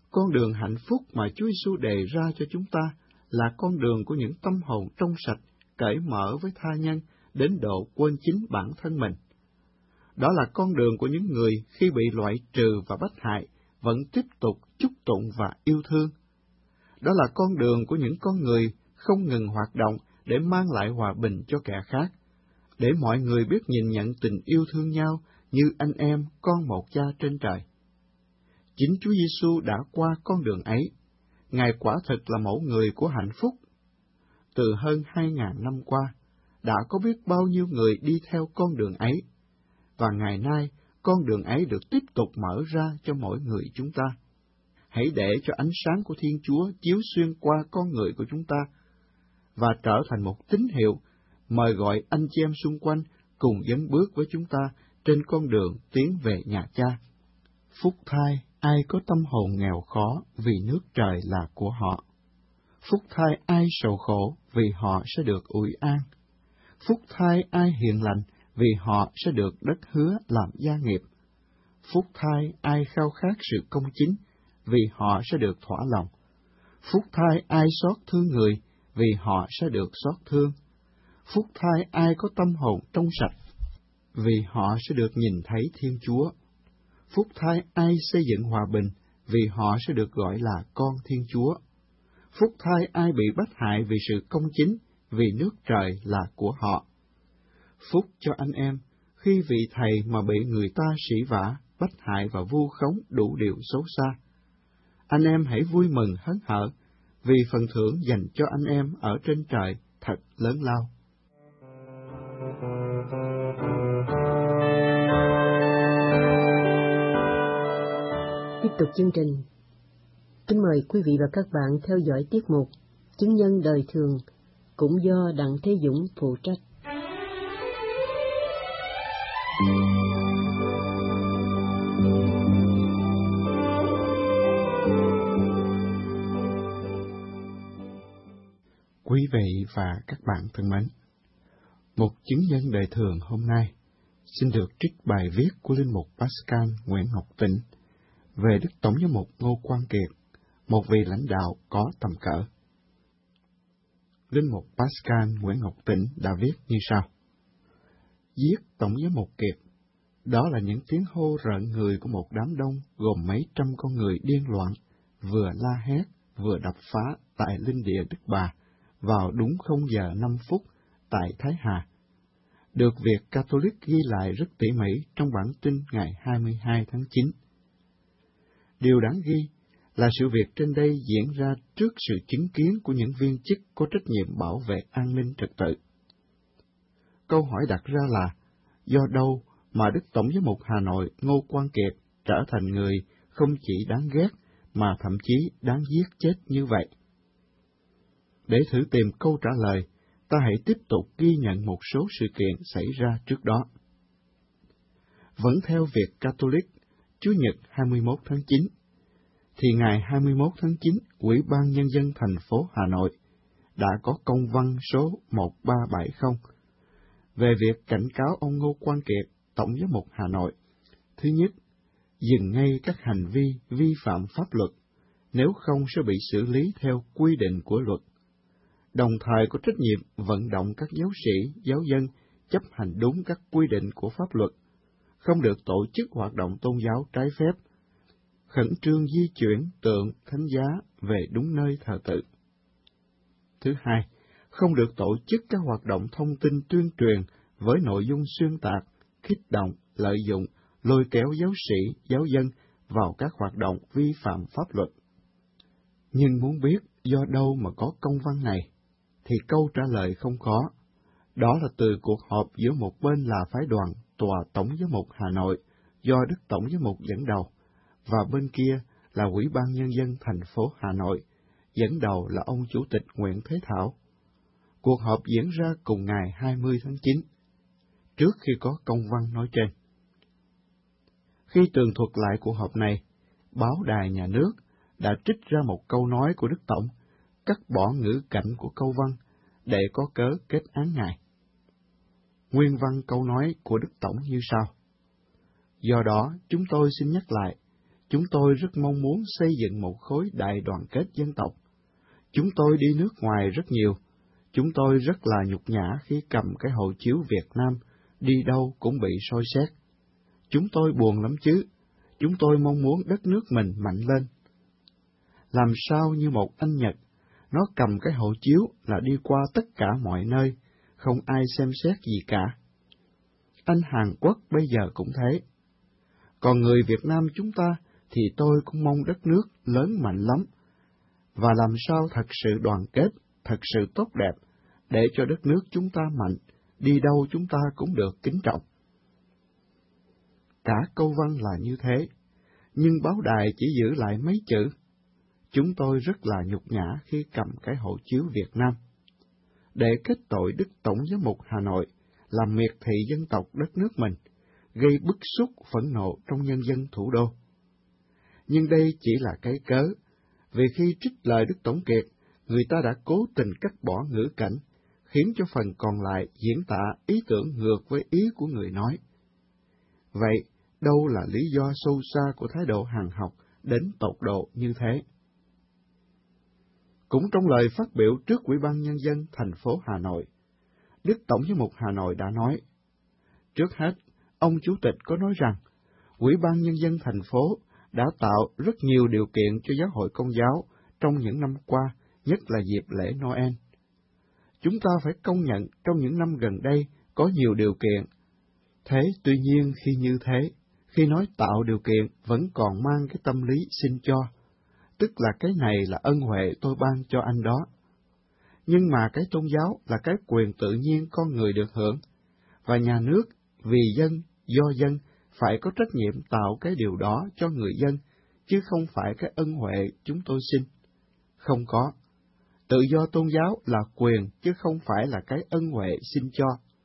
Con đường hạnh phúc mà Chúa Giêsu đề ra cho chúng ta là con đường của những tâm hồn trong sạch, cởi mở với tha nhân, đến độ quên chính bản thân mình. Đó là con đường của những người khi bị loại trừ và bách hại, vẫn tiếp tục chúc tụng và yêu thương. Đó là con đường của những con người không ngừng hoạt động để mang lại hòa bình cho kẻ khác, để mọi người biết nhìn nhận tình yêu thương nhau như anh em con một cha trên trời. Chính Chúa Giêsu đã qua con đường ấy. Ngài quả thực là mẫu người của hạnh phúc. Từ hơn hai ngàn năm qua, đã có biết bao nhiêu người đi theo con đường ấy, và ngày nay con đường ấy được tiếp tục mở ra cho mỗi người chúng ta. Hãy để cho ánh sáng của Thiên Chúa chiếu xuyên qua con người của chúng ta, và trở thành một tín hiệu mời gọi anh chị em xung quanh cùng dấn bước với chúng ta trên con đường tiến về nhà Cha. Phúc thay ai có tâm hồn nghèo khó, vì nước trời là của họ. Phúc thay ai sầu khổ, vì họ sẽ được ủi an. Phúc thay ai hiền lành, vì họ sẽ được đất hứa làm gia nghiệp. Phúc thay ai khao khát sự công chính, vì họ sẽ được thỏa lòng. Phúc thay ai xót thương người, vì họ sẽ được xót thương. Phúc thay ai có tâm hồn trong sạch, vì họ sẽ được nhìn thấy Thiên Chúa. Phúc thay ai xây dựng hòa bình, vì họ sẽ được gọi là con Thiên Chúa. Phúc thay ai bị bách hại vì sự công chính, vì nước trời là của họ. Phúc cho anh em, khi vị thầy mà bị người ta sỉ vả, bách hại và vu khống đủ điều xấu xa. Anh em hãy vui mừng hớn hở, vì phần thưởng dành cho anh em ở trên trời thật lớn lao. Tiếp tục chương trình. Kính mời quý vị và các bạn theo dõi tiết mục Chứng nhân đời thường, cũng do Đặng Thế Dũng phụ trách. Quý vị và các bạn thân mến, một chứng nhân đời thường hôm nay xin được trích bài viết của Linh mục Pascal Nguyễn Ngọc Tĩnh về Đức Tổng giám mục Ngô Quang Kiệt, một vị lãnh đạo có tầm cỡ. Linh mục Pascal Nguyễn Ngọc Tĩnh đã viết như sau: Giết Tổng giám mục Kiệt, đó là những tiếng hô rợn người của một đám đông gồm mấy trăm con người điên loạn, vừa la hét vừa đập phá tại linh địa Đức Bà vào đúng không giờ năm phút tại Thái Hà, được Việt Catholic ghi lại rất tỉ mỉ trong bản tin ngày hai mươi hai tháng chín. Điều đáng ghi là sự việc trên đây diễn ra trước sự chứng kiến của những viên chức có trách nhiệm bảo vệ an ninh trật tự. Câu hỏi đặt ra là, do đâu mà Đức Tổng giám mục Hà Nội Ngô Quang Kiệt trở thành người không chỉ đáng ghét mà thậm chí đáng giết chết như vậy? Để thử tìm câu trả lời, ta hãy tiếp tục ghi nhận một số sự kiện xảy ra trước đó. Vẫn theo Việt Catholic, Chủ nhật hai mươi mốt tháng chín, thì ngày hai mươi mốt tháng chín, Ủy ban Nhân dân thành phố Hà Nội đã có công văn số một ba bảy không về việc cảnh cáo ông Ngô Quang Kiệt, Tổng giám mục Hà Nội. Thứ nhất, dừng ngay các hành vi vi phạm pháp luật, nếu không sẽ bị xử lý theo quy định của luật. Đồng thời có trách nhiệm vận động các giáo sĩ, giáo dân chấp hành đúng các quy định của pháp luật, không được tổ chức hoạt động tôn giáo trái phép, khẩn trương di chuyển tượng thánh giá về đúng nơi thờ tự. Thứ hai, không được tổ chức các hoạt động thông tin tuyên truyền với nội dung xuyên tạc, kích động, lợi dụng, lôi kéo giáo sĩ, giáo dân vào các hoạt động vi phạm pháp luật. Nhưng muốn biết do đâu mà có công văn này, thì câu trả lời không có. Đó là từ cuộc họp giữa một bên là phái đoàn Tòa Tổng giám mục Hà Nội do Đức Tổng giám mục dẫn đầu, và bên kia là Ủy ban Nhân dân thành phố Hà Nội, dẫn đầu là ông Chủ tịch Nguyễn Thế Thảo. Cuộc họp diễn ra cùng ngày hai mươi tháng chín, trước khi có công văn nói trên. Khi tường thuật lại cuộc họp này, báo đài nhà nước đã trích ra một câu nói của Đức Tổng, cắt bỏ ngữ cảnh của câu văn để có cớ kết án Ngài. Nguyên văn câu nói của Đức Tổng như sau: Do đó, chúng tôi xin nhắc lại, chúng tôi rất mong muốn xây dựng một khối đại đoàn kết dân tộc. Chúng tôi đi nước ngoài rất nhiều. Chúng tôi rất là nhục nhã khi cầm cái hộ chiếu Việt Nam, đi đâu cũng bị soi xét. Chúng tôi buồn lắm chứ. Chúng tôi mong muốn đất nước mình mạnh lên. Làm sao như một anh Nhật, nó cầm cái hộ chiếu là đi qua tất cả mọi nơi, không ai xem xét gì cả. Anh Hàn Quốc bây giờ cũng thế. Còn người Việt Nam chúng ta thì tôi cũng mong đất nước lớn mạnh lắm, và làm sao thật sự đoàn kết, thật sự tốt đẹp, để cho đất nước chúng ta mạnh, đi đâu chúng ta cũng được kính trọng. Cả câu văn là như thế, nhưng báo đài chỉ giữ lại mấy chữ. Chúng tôi rất là nhục nhã khi cầm cái hộ chiếu Việt Nam. Để kết tội Đức Tổng giám mục Hà Nội làm miệt thị dân tộc đất nước mình, gây bức xúc phẫn nộ trong nhân dân thủ đô. Nhưng đây chỉ là cái cớ, vì khi trích lời Đức Tổng Kiệt, người ta đã cố tình cắt bỏ ngữ cảnh, khiến cho phần còn lại diễn tả ý tưởng ngược với ý của người nói. Vậy, đâu là lý do sâu xa của thái độ hàn học đến tột độ như thế? Cũng trong lời phát biểu trước Ủy ban Nhân dân thành phố Hà Nội, Đức Tổng giám mục Hà Nội đã nói, trước hết, ông Chủ tịch có nói rằng, Ủy ban Nhân dân thành phố đã tạo rất nhiều điều kiện cho giáo hội Công giáo trong những năm qua, nhất là dịp lễ Noel. Chúng ta phải công nhận trong những năm gần đây có nhiều điều kiện. Thế tuy nhiên khi như thế, khi nói tạo điều kiện vẫn còn mang cái tâm lý xin cho, tức là cái này là ân huệ tôi ban cho anh đó. Nhưng mà cái tôn giáo là cái quyền tự nhiên con người được hưởng, và nhà nước vì dân, do dân phải có trách nhiệm tạo cái điều đó cho người dân, chứ không phải cái ân huệ chúng tôi xin. Không có. Tự do tôn giáo là quyền, chứ không phải là cái ân huệ xin cho.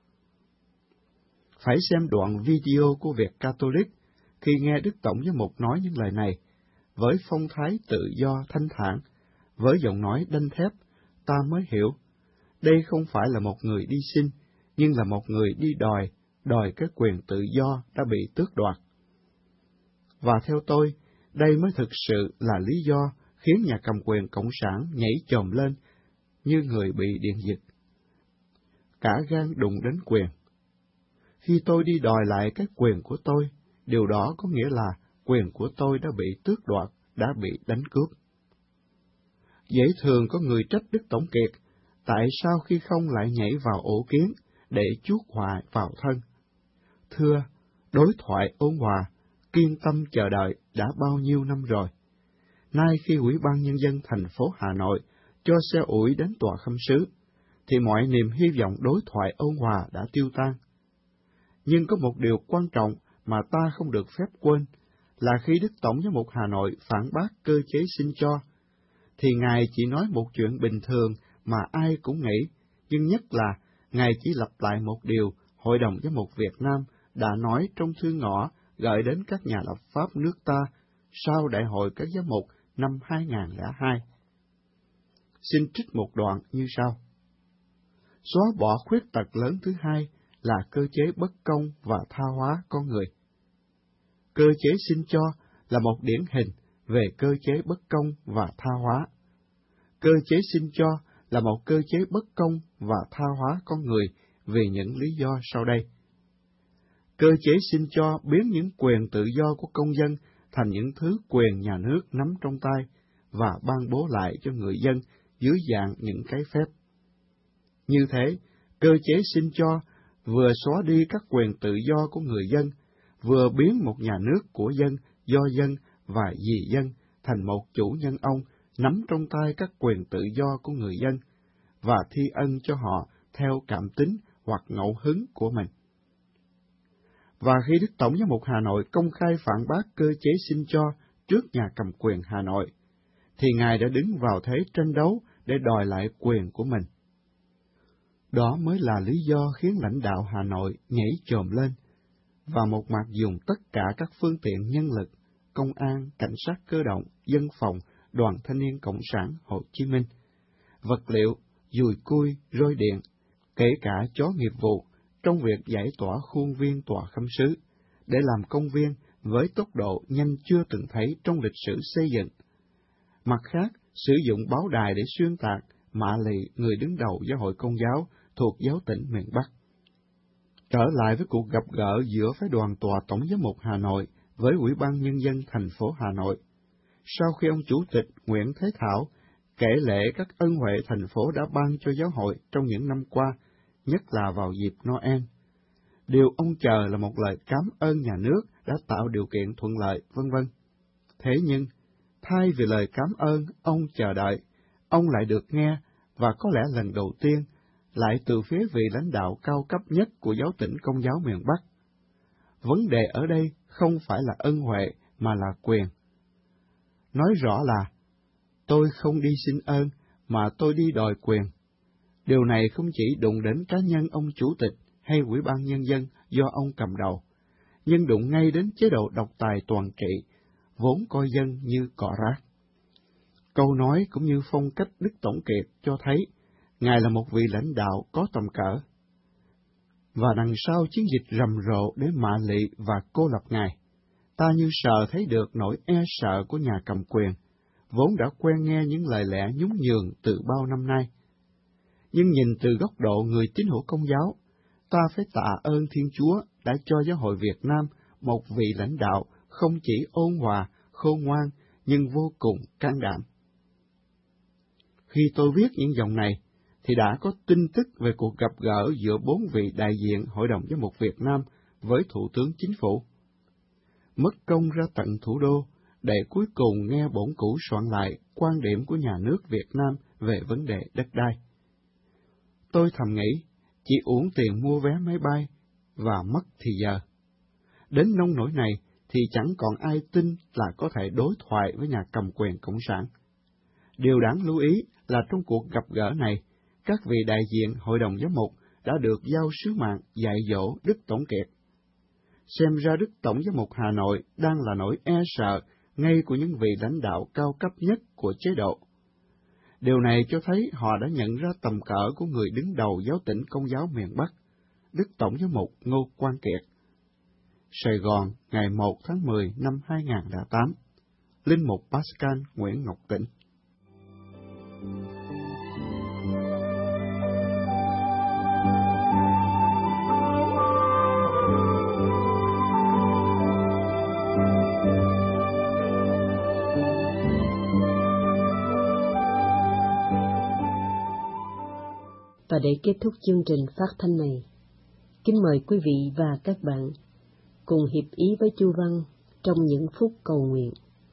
Phải xem đoạn video của Việt Catholic khi nghe Đức Tổng giám mục nói những lời này, với phong thái tự do thanh thản, với giọng nói đanh thép, ta mới hiểu, đây không phải là một người đi xin, nhưng là một người đi đòi, đòi cái quyền tự do đã bị tước đoạt. Và theo tôi, đây mới thực sự là lý do khiến nhà cầm quyền Cộng sản nhảy chồm lên như người bị điện giật. Cả gan đụng đến quyền. Khi tôi đi đòi lại cái quyền của tôi, điều đó có nghĩa là quyền của tôi đã bị tước đoạt, đã bị đánh cướp. Dễ thường có người trách Đức Tổng Kiệt, tại sao khi không lại nhảy vào ổ kiến để chuốc họa vào thân? Thưa, đối thoại ôn hòa, kiên tâm chờ đợi đã bao nhiêu năm rồi. Nay khi Ủy ban Nhân dân thành phố Hà Nội cho xe ủi đến tòa khâm sứ, thì mọi niềm hy vọng đối thoại ôn hòa đã tiêu tan. Nhưng có một điều quan trọng mà ta không được phép quên, là khi Đức Tổng giám mục Hà Nội phản bác cơ chế xin cho, thì Ngài chỉ nói một chuyện bình thường mà ai cũng nghĩ, nhưng nhất là Ngài chỉ lặp lại một điều Hội đồng Giám mục Việt Nam đã nói trong thư ngỏ gửi đến các nhà lập pháp nước ta sau Đại hội các giám mục năm hai nghìn không trăm lẻ hai. Xin trích một đoạn như sau. Xóa bỏ khuyết tật lớn thứ hai là cơ chế bất công và tha hóa con người. Cơ chế xin cho là một điển hình về cơ chế bất công và tha hóa. Cơ chế xin cho là một cơ chế bất công và tha hóa con người vì những lý do sau đây. Cơ chế xin cho biến những quyền tự do của công dân thành những thứ quyền nhà nước nắm trong tay và ban bố lại cho người dân dưới dạng những cái phép. Như thế, cơ chế xin cho vừa xóa đi các quyền tự do của người dân, vừa biến một nhà nước của dân, do dân và vì dân thành một chủ nhân ông nắm trong tay các quyền tự do của người dân và thi ân cho họ theo cảm tính hoặc ngẫu hứng của mình. Và khi Đức Tổng giám mục Hà Nội công khai phản bác cơ chế xin cho trước nhà cầm quyền Hà Nội, thì Ngài đã đứng vào thế tranh đấu để đòi lại quyền của mình. Đó mới là lý do khiến lãnh đạo Hà Nội nhảy chồm lên, và một mặt dùng tất cả các phương tiện nhân lực, công an, cảnh sát cơ động, dân phòng, đoàn thanh niên Cộng sản Hồ Chí Minh, vật liệu, dùi cui, roi điện, kể cả chó nghiệp vụ, trong việc giải tỏa khuôn viên tòa khâm sứ, để làm công viên với tốc độ nhanh chưa từng thấy trong lịch sử xây dựng. Mặt khác, sử dụng báo đài để xuyên tạc, mạ lị người đứng đầu giáo hội Công giáo thuộc giáo tỉnh miền Bắc. Trở lại với cuộc gặp gỡ giữa phái đoàn tòa tổng giám mục Hà Nội với Ủy ban Nhân dân thành phố Hà Nội. Sau khi ông Chủ tịch Nguyễn Thế Thảo kể lễ các ân huệ thành phố đã ban cho giáo hội trong những năm qua, nhất là vào dịp Noel, điều ông chờ là một lời cảm ơn nhà nước đã tạo điều kiện thuận lợi, vân vân. Thế nhưng, thay vì lời cảm ơn ông chờ đợi, ông lại được nghe, và có lẽ lần đầu tiên, lại từ phía vị lãnh đạo cao cấp nhất của giáo tỉnh Công giáo miền Bắc. Vấn đề ở đây không phải là ân huệ mà là quyền. Nói rõ là, tôi không đi xin ơn, mà tôi đi đòi quyền. Điều này không chỉ đụng đến cá nhân ông Chủ tịch hay Ủy ban Nhân dân do ông cầm đầu, nhưng đụng ngay đến chế độ độc tài toàn trị, vốn coi dân như cỏ rác. Câu nói cũng như phong cách Đức Tổng Kiệt cho thấy, Ngài là một vị lãnh đạo có tầm cỡ. Và đằng sau chiến dịch rầm rộ để mạ lị và cô lập Ngài, ta như sờ thấy được nỗi e sợ của nhà cầm quyền, vốn đã quen nghe những lời lẽ nhún nhường từ bao năm nay. Nhưng nhìn từ góc độ người tín hữu Công giáo, ta phải tạ ơn Thiên Chúa đã cho giáo hội Việt Nam một vị lãnh đạo không chỉ ôn hòa, khôn ngoan, nhưng vô cùng can đảm. Khi tôi viết những dòng này, thì đã có tin tức về cuộc gặp gỡ giữa bốn vị đại diện Hội đồng Giám mục Việt Nam với Thủ tướng Chính phủ. Mất công ra tận thủ đô để cuối cùng nghe bổn cũ soạn lại quan điểm của nhà nước Việt Nam về vấn đề đất đai. Tôi thầm nghĩ, chỉ uổng tiền mua vé máy bay và mất thì giờ. Đến nông nỗi này thì chẳng còn ai tin là có thể đối thoại với nhà cầm quyền Cộng sản. Điều đáng lưu ý là trong cuộc gặp gỡ này, các vị đại diện Hội đồng Giám mục đã được giao sứ mạng dạy dỗ Đức Tổng Kiệt. Xem ra Đức Tổng Giám mục Hà Nội đang là nỗi e sợ ngay của những vị lãnh đạo cao cấp nhất của chế độ. Điều này cho thấy họ đã nhận ra tầm cỡ của người đứng đầu giáo tỉnh Công giáo miền Bắc, Đức Tổng Giám mục Ngô Quang Kiệt. Sài Gòn, ngày một tháng mười năm hai nghìn không trăm lẻ tám. Linh mục Pascal Nguyễn Ngọc Tĩnh. Và để kết thúc chương trình phát thanh này, kính mời quý vị và các bạn cùng hiệp ý với Chu Văn trong những phút cầu nguyện.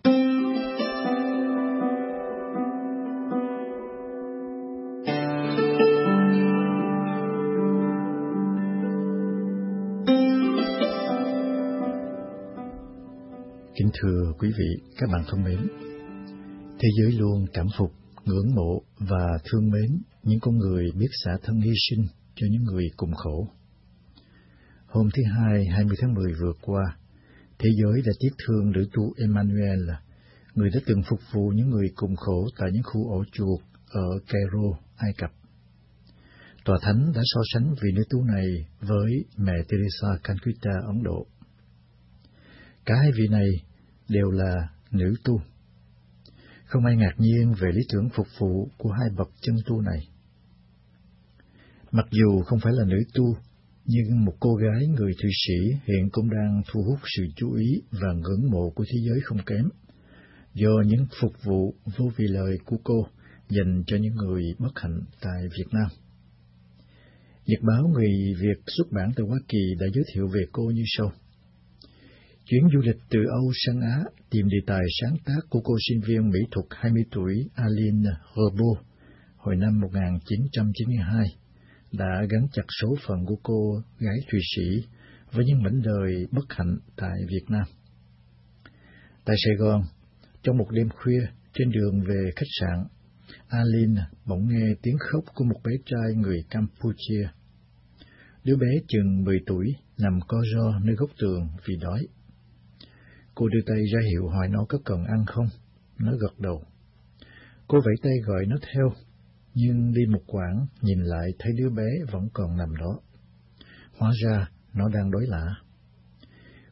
Kính thưa quý vị, các bạn thân mến, thế giới luôn cảm phục, ngưỡng mộ và thương mến những con người biết xả thân hy sinh cho những người cùng khổ. Hôm thứ Hai, hai mươi tháng mười vừa qua, thế giới đã tiếc thương nữ tu Emmanuel, người đã từng phục vụ những người cùng khổ tại những khu ổ chuột ở Cairo, Ai Cập. Tòa Thánh đã so sánh vị nữ tu này với mẹ Teresa Calcutta, Ấn Độ. Cả hai vị này đều là nữ tu. Không ai ngạc nhiên về lý tưởng phục vụ của hai bậc chân tu này. Mặc dù không phải là nữ tu, nhưng một cô gái người Thụy Sĩ hiện cũng đang thu hút sự chú ý và ngưỡng mộ của thế giới không kém, do những phục vụ vô vị lời của cô dành cho những người bất hạnh tại Việt Nam. Nhật báo Người Việt xuất bản từ Hoa Kỳ đã giới thiệu về cô như sau. Chuyến du lịch từ Âu sang Á tìm đề tài sáng tác của cô sinh viên mỹ thuật hai mươi tuổi Aline Rebaud hồi năm một nghìn chín trăm chín mươi hai đã gắn chặt số phận của cô gái Thụy Sĩ với những mảnh đời bất hạnh tại Việt Nam. Tại Sài Gòn, trong một đêm khuya trên đường về khách sạn, Aline bỗng nghe tiếng khóc của một bé trai người Campuchia. Đứa bé chừng mười tuổi nằm co ro nơi góc tường vì đói. Cô đưa tay ra hiệu hỏi nó có cần ăn không. Nó gật đầu. Cô vẫy tay gọi nó theo, nhưng đi một quãng nhìn lại thấy đứa bé vẫn còn nằm đó. Hóa ra nó đang đói lả.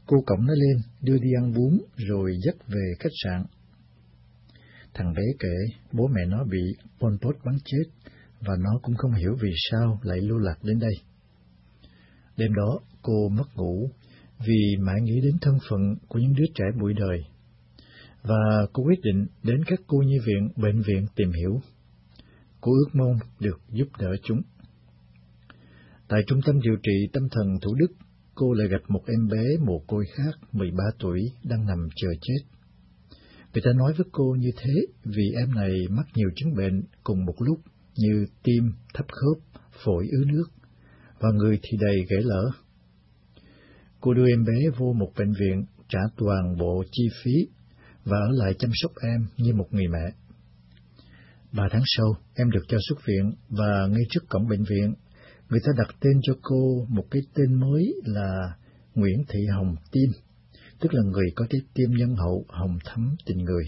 cô cõng nó lên, đưa đi ăn bún, rồi dắt về khách sạn. Thằng bé kể, bố mẹ nó bị Pol Pot bắn chết, và nó cũng không hiểu vì sao lại lưu lạc đến đây. Đêm đó, cô mất ngủ, vì mãi nghĩ đến thân phận của những đứa trẻ bụi đời. Và cô quyết định đến các cô nhi viện, bệnh viện tìm hiểu. Cô ước mong được giúp đỡ chúng. Tại trung tâm điều trị tâm thần Thủ Đức, cô lại gặp một em bé mồ côi khác, mười ba tuổi, đang nằm chờ chết. Người ta nói với cô như thế vì em này mắc nhiều chứng bệnh cùng một lúc như tim, thấp khớp, phổi ứ nước, và người thì đầy gãy lở. Cô đưa em bé vô một bệnh viện, trả toàn bộ chi phí và ở lại chăm sóc em như một người mẹ. Ba tháng sau, em được cho xuất viện và ngay trước cổng bệnh viện, người ta đặt tên cho cô một cái tên mới là Nguyễn Thị Hồng Tim, tức là người có trái tim nhân hậu, hồng thắm tình người.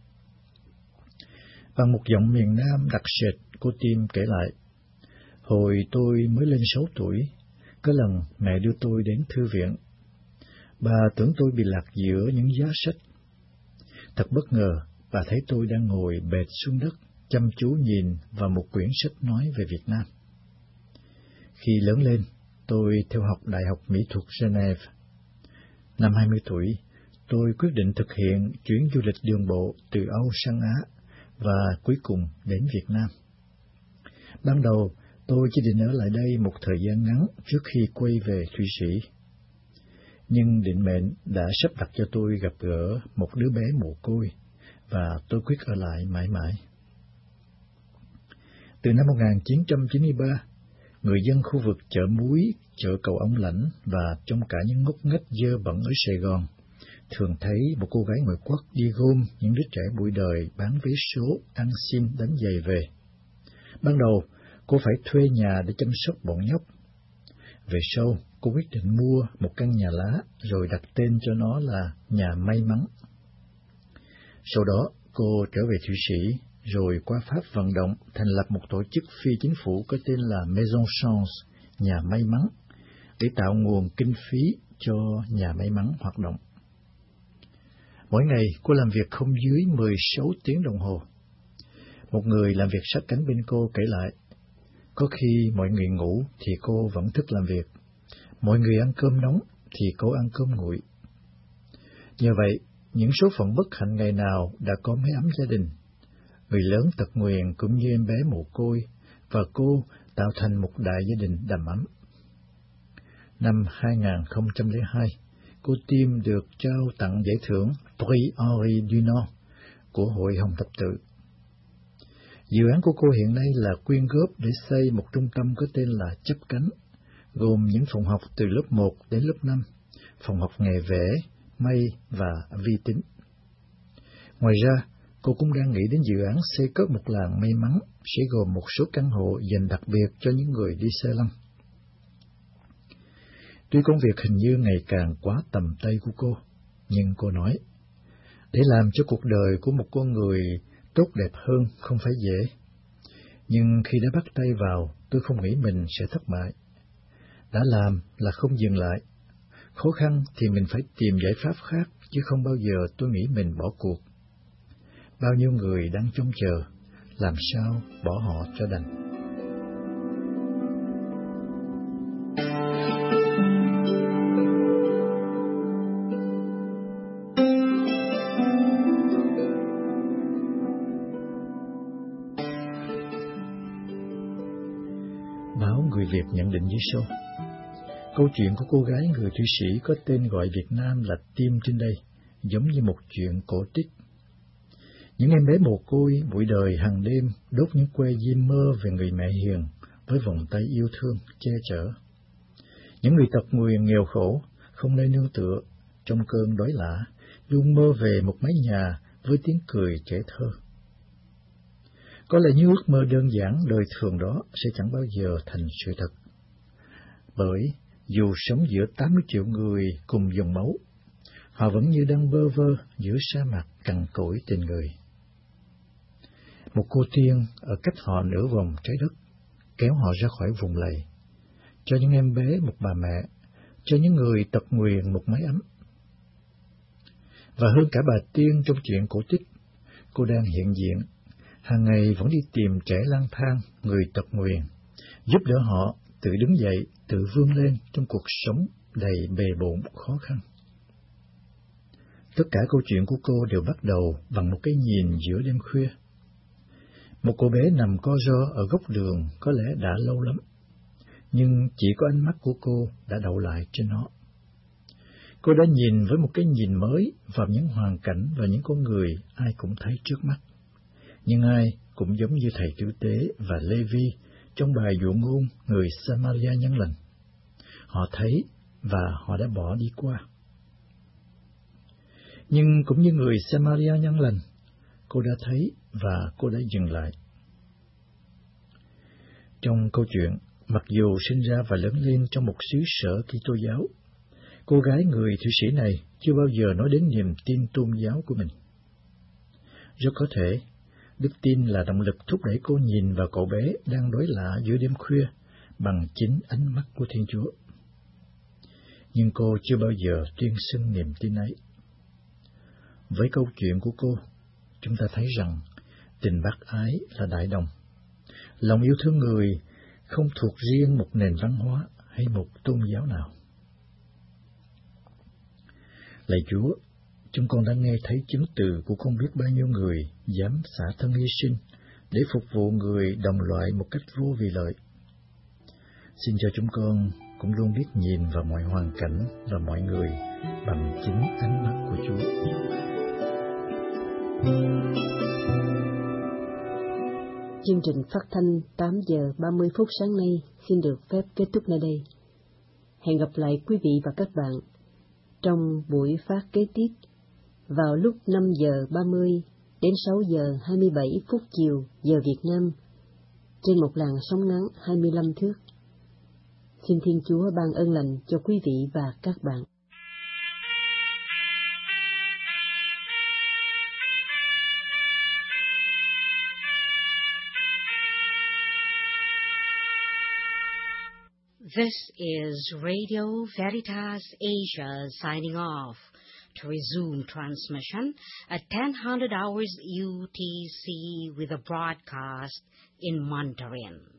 Bằng một giọng miền Nam đặc sệt, cô Tim kể lại, hồi tôi mới lên sáu tuổi, có lần mẹ đưa tôi đến thư viện. Bà tưởng tôi bị lạc giữa những giá sách. Thật bất ngờ, bà thấy tôi đang ngồi bệt xuống đất, chăm chú nhìn vào một quyển sách nói về Việt Nam. Khi lớn lên, tôi theo học Đại học Mỹ thuật Geneva. Năm hai mươi tuổi, tôi quyết định thực hiện chuyến du lịch đường bộ từ Âu sang Á và cuối cùng đến Việt Nam. Ban đầu, tôi chỉ định ở lại đây một thời gian ngắn trước khi quay về Thụy Sĩ. Nhưng định mệnh đã sắp đặt cho tôi gặp gỡ một đứa bé mồ côi, và tôi quyết ở lại mãi mãi. Từ năm một nghìn chín trăm chín mươi ba, người dân khu vực chợ Muối, chợ Cầu Ông Lãnh và trong cả những ngóc ngách dơ bẩn ở Sài Gòn, thường thấy một cô gái ngoại quốc đi gom những đứa trẻ bụi đời bán vé số, ăn xin, đánh giày về. Ban đầu, cô phải thuê nhà để chăm sóc bọn nhóc. Về sau, cô quyết định mua một căn nhà lá, rồi đặt tên cho nó là Nhà May Mắn. Sau đó, cô trở về Thụy Sĩ, rồi qua Pháp vận động thành lập một tổ chức phi chính phủ có tên là Maison Chance, Nhà May Mắn, để tạo nguồn kinh phí cho Nhà May Mắn hoạt động. Mỗi ngày, cô làm việc không dưới mười sáu tiếng đồng hồ. Một người làm việc sát cánh bên cô kể lại, có khi mọi người ngủ thì cô vẫn thức làm việc, mọi người ăn cơm nóng thì cô ăn cơm nguội. Nhờ vậy, những số phận bất hạnh ngày nào đã có mái ấm gia đình, người lớn tật nguyền cũng như em bé mồ côi, và cô tạo thành một đại gia đình đầm ấm. Năm hai nghìn không trăm lẻ hai, cô Tim được trao tặng giải thưởng Prix Henri Dunant của Hội Hồng Thập Tự. Dự án của cô hiện nay là quyên góp để xây một trung tâm có tên là Chấp Cánh, gồm những phòng học từ lớp một đến lớp năm, phòng học nghề vẽ, may và vi tính. Ngoài ra, cô cũng đang nghĩ đến dự án xây cất một làng may mắn sẽ gồm một số căn hộ dành đặc biệt cho những người đi xe lăn. Tuy công việc hình như ngày càng quá tầm tay của cô, nhưng cô nói, để làm cho cuộc đời của một con người tốt đẹp hơn không phải dễ. Nhưng khi đã bắt tay vào, tôi không nghĩ mình sẽ thất bại. Đã làm là không dừng lại. Khó khăn thì mình phải tìm giải pháp khác, chứ không bao giờ tôi nghĩ mình bỏ cuộc. Bao nhiêu người đang trông chờ, làm sao bỏ họ cho đành. Báo Người Việt nhận định như sau. Câu chuyện của cô gái người Thụy Sĩ có tên gọi Việt Nam là Tim trên đây, giống như một chuyện cổ tích. Những em bé mồ côi, bụi đời hàng đêm đốt những que diêm mơ về người mẹ hiền với vòng tay yêu thương, che chở. Những người tật nguyền nghèo khổ, không nơi nương tựa, trong cơn đói lạ, luôn mơ về một mái nhà với tiếng cười trẻ thơ. Có lẽ những ước mơ đơn giản đời thường đó sẽ chẳng bao giờ thành sự thật. Bởi dù sống giữa tám mươi triệu người cùng dòng máu, họ vẫn như đang bơ vơ giữa sa mạc cằn cỗi tình người. Một cô tiên ở cách họ nửa vòng trái đất, kéo họ ra khỏi vùng lầy, cho những em bé một bà mẹ, cho những người tật nguyền một mái ấm, Và hơn cả bà tiên trong chuyện cổ tích, cô đang hiện diện, hàng ngày vẫn đi tìm trẻ lang thang, người tật nguyền, giúp đỡ họ tự đứng dậy, tự vươn lên trong cuộc sống đầy bề bộn khó khăn. Tất cả câu chuyện của cô đều bắt đầu bằng một cái nhìn giữa đêm khuya. Một cô bé nằm co ro ở góc đường có lẽ đã lâu lắm, nhưng chỉ có ánh mắt của cô đã đậu lại trên nó. Cô đã nhìn với một cái nhìn mới vào những hoàn cảnh và những con người ai cũng thấy trước mắt. Nhưng ai cũng giống như thầy tử tế và Lê-vi trong bài dụ ngôn người Samaria nhân lành. Họ thấy và họ đã bỏ đi qua. Nhưng cũng như người Samaria nhân lành, cô đã thấy và cô đã dừng lại. Trong câu chuyện, mặc dù sinh ra và lớn lên trong một xứ sở Kitô giáo, cô gái người Thụy Sĩ này chưa bao giờ nói đến niềm tin tôn giáo của mình. Rất có thể, đức tin là động lực thúc đẩy cô nhìn vào cậu bé đang đói lạ giữa đêm khuya bằng chính ánh mắt của Thiên Chúa. Nhưng cô chưa bao giờ tuyên xưng niềm tin ấy. Với câu chuyện của cô, chúng ta thấy rằng tình bác ái là đại đồng. Lòng yêu thương người không thuộc riêng một nền văn hóa hay một tôn giáo nào. Lạy Chúa, chúng con đã nghe thấy chứng từ của không biết bao nhiêu người dám xả thân hy sinh để phục vụ người đồng loại một cách vô vì lợi. Xin cho chúng con cũng luôn biết nhìn vào mọi hoàn cảnh và mọi người bằng chính ánh mắt của Chúa. Chương trình phát thanh tám giờ ba mươi phút sáng nay xin được phép kết thúc nơi đây. Hẹn gặp lại quý vị và các bạn trong buổi phát kế tiếp vào lúc năm giờ ba mươi đến sáu giờ hai mươi bảy phút chiều giờ Việt Nam trên một làn sóng ngắn hai mươi lăm thước. Xin Thiên Chúa ban ơn lành cho quý vị và các bạn. This is Radio Veritas Asia signing off. To resume transmission at ten hundred hours U T C with a broadcast in Mandarin.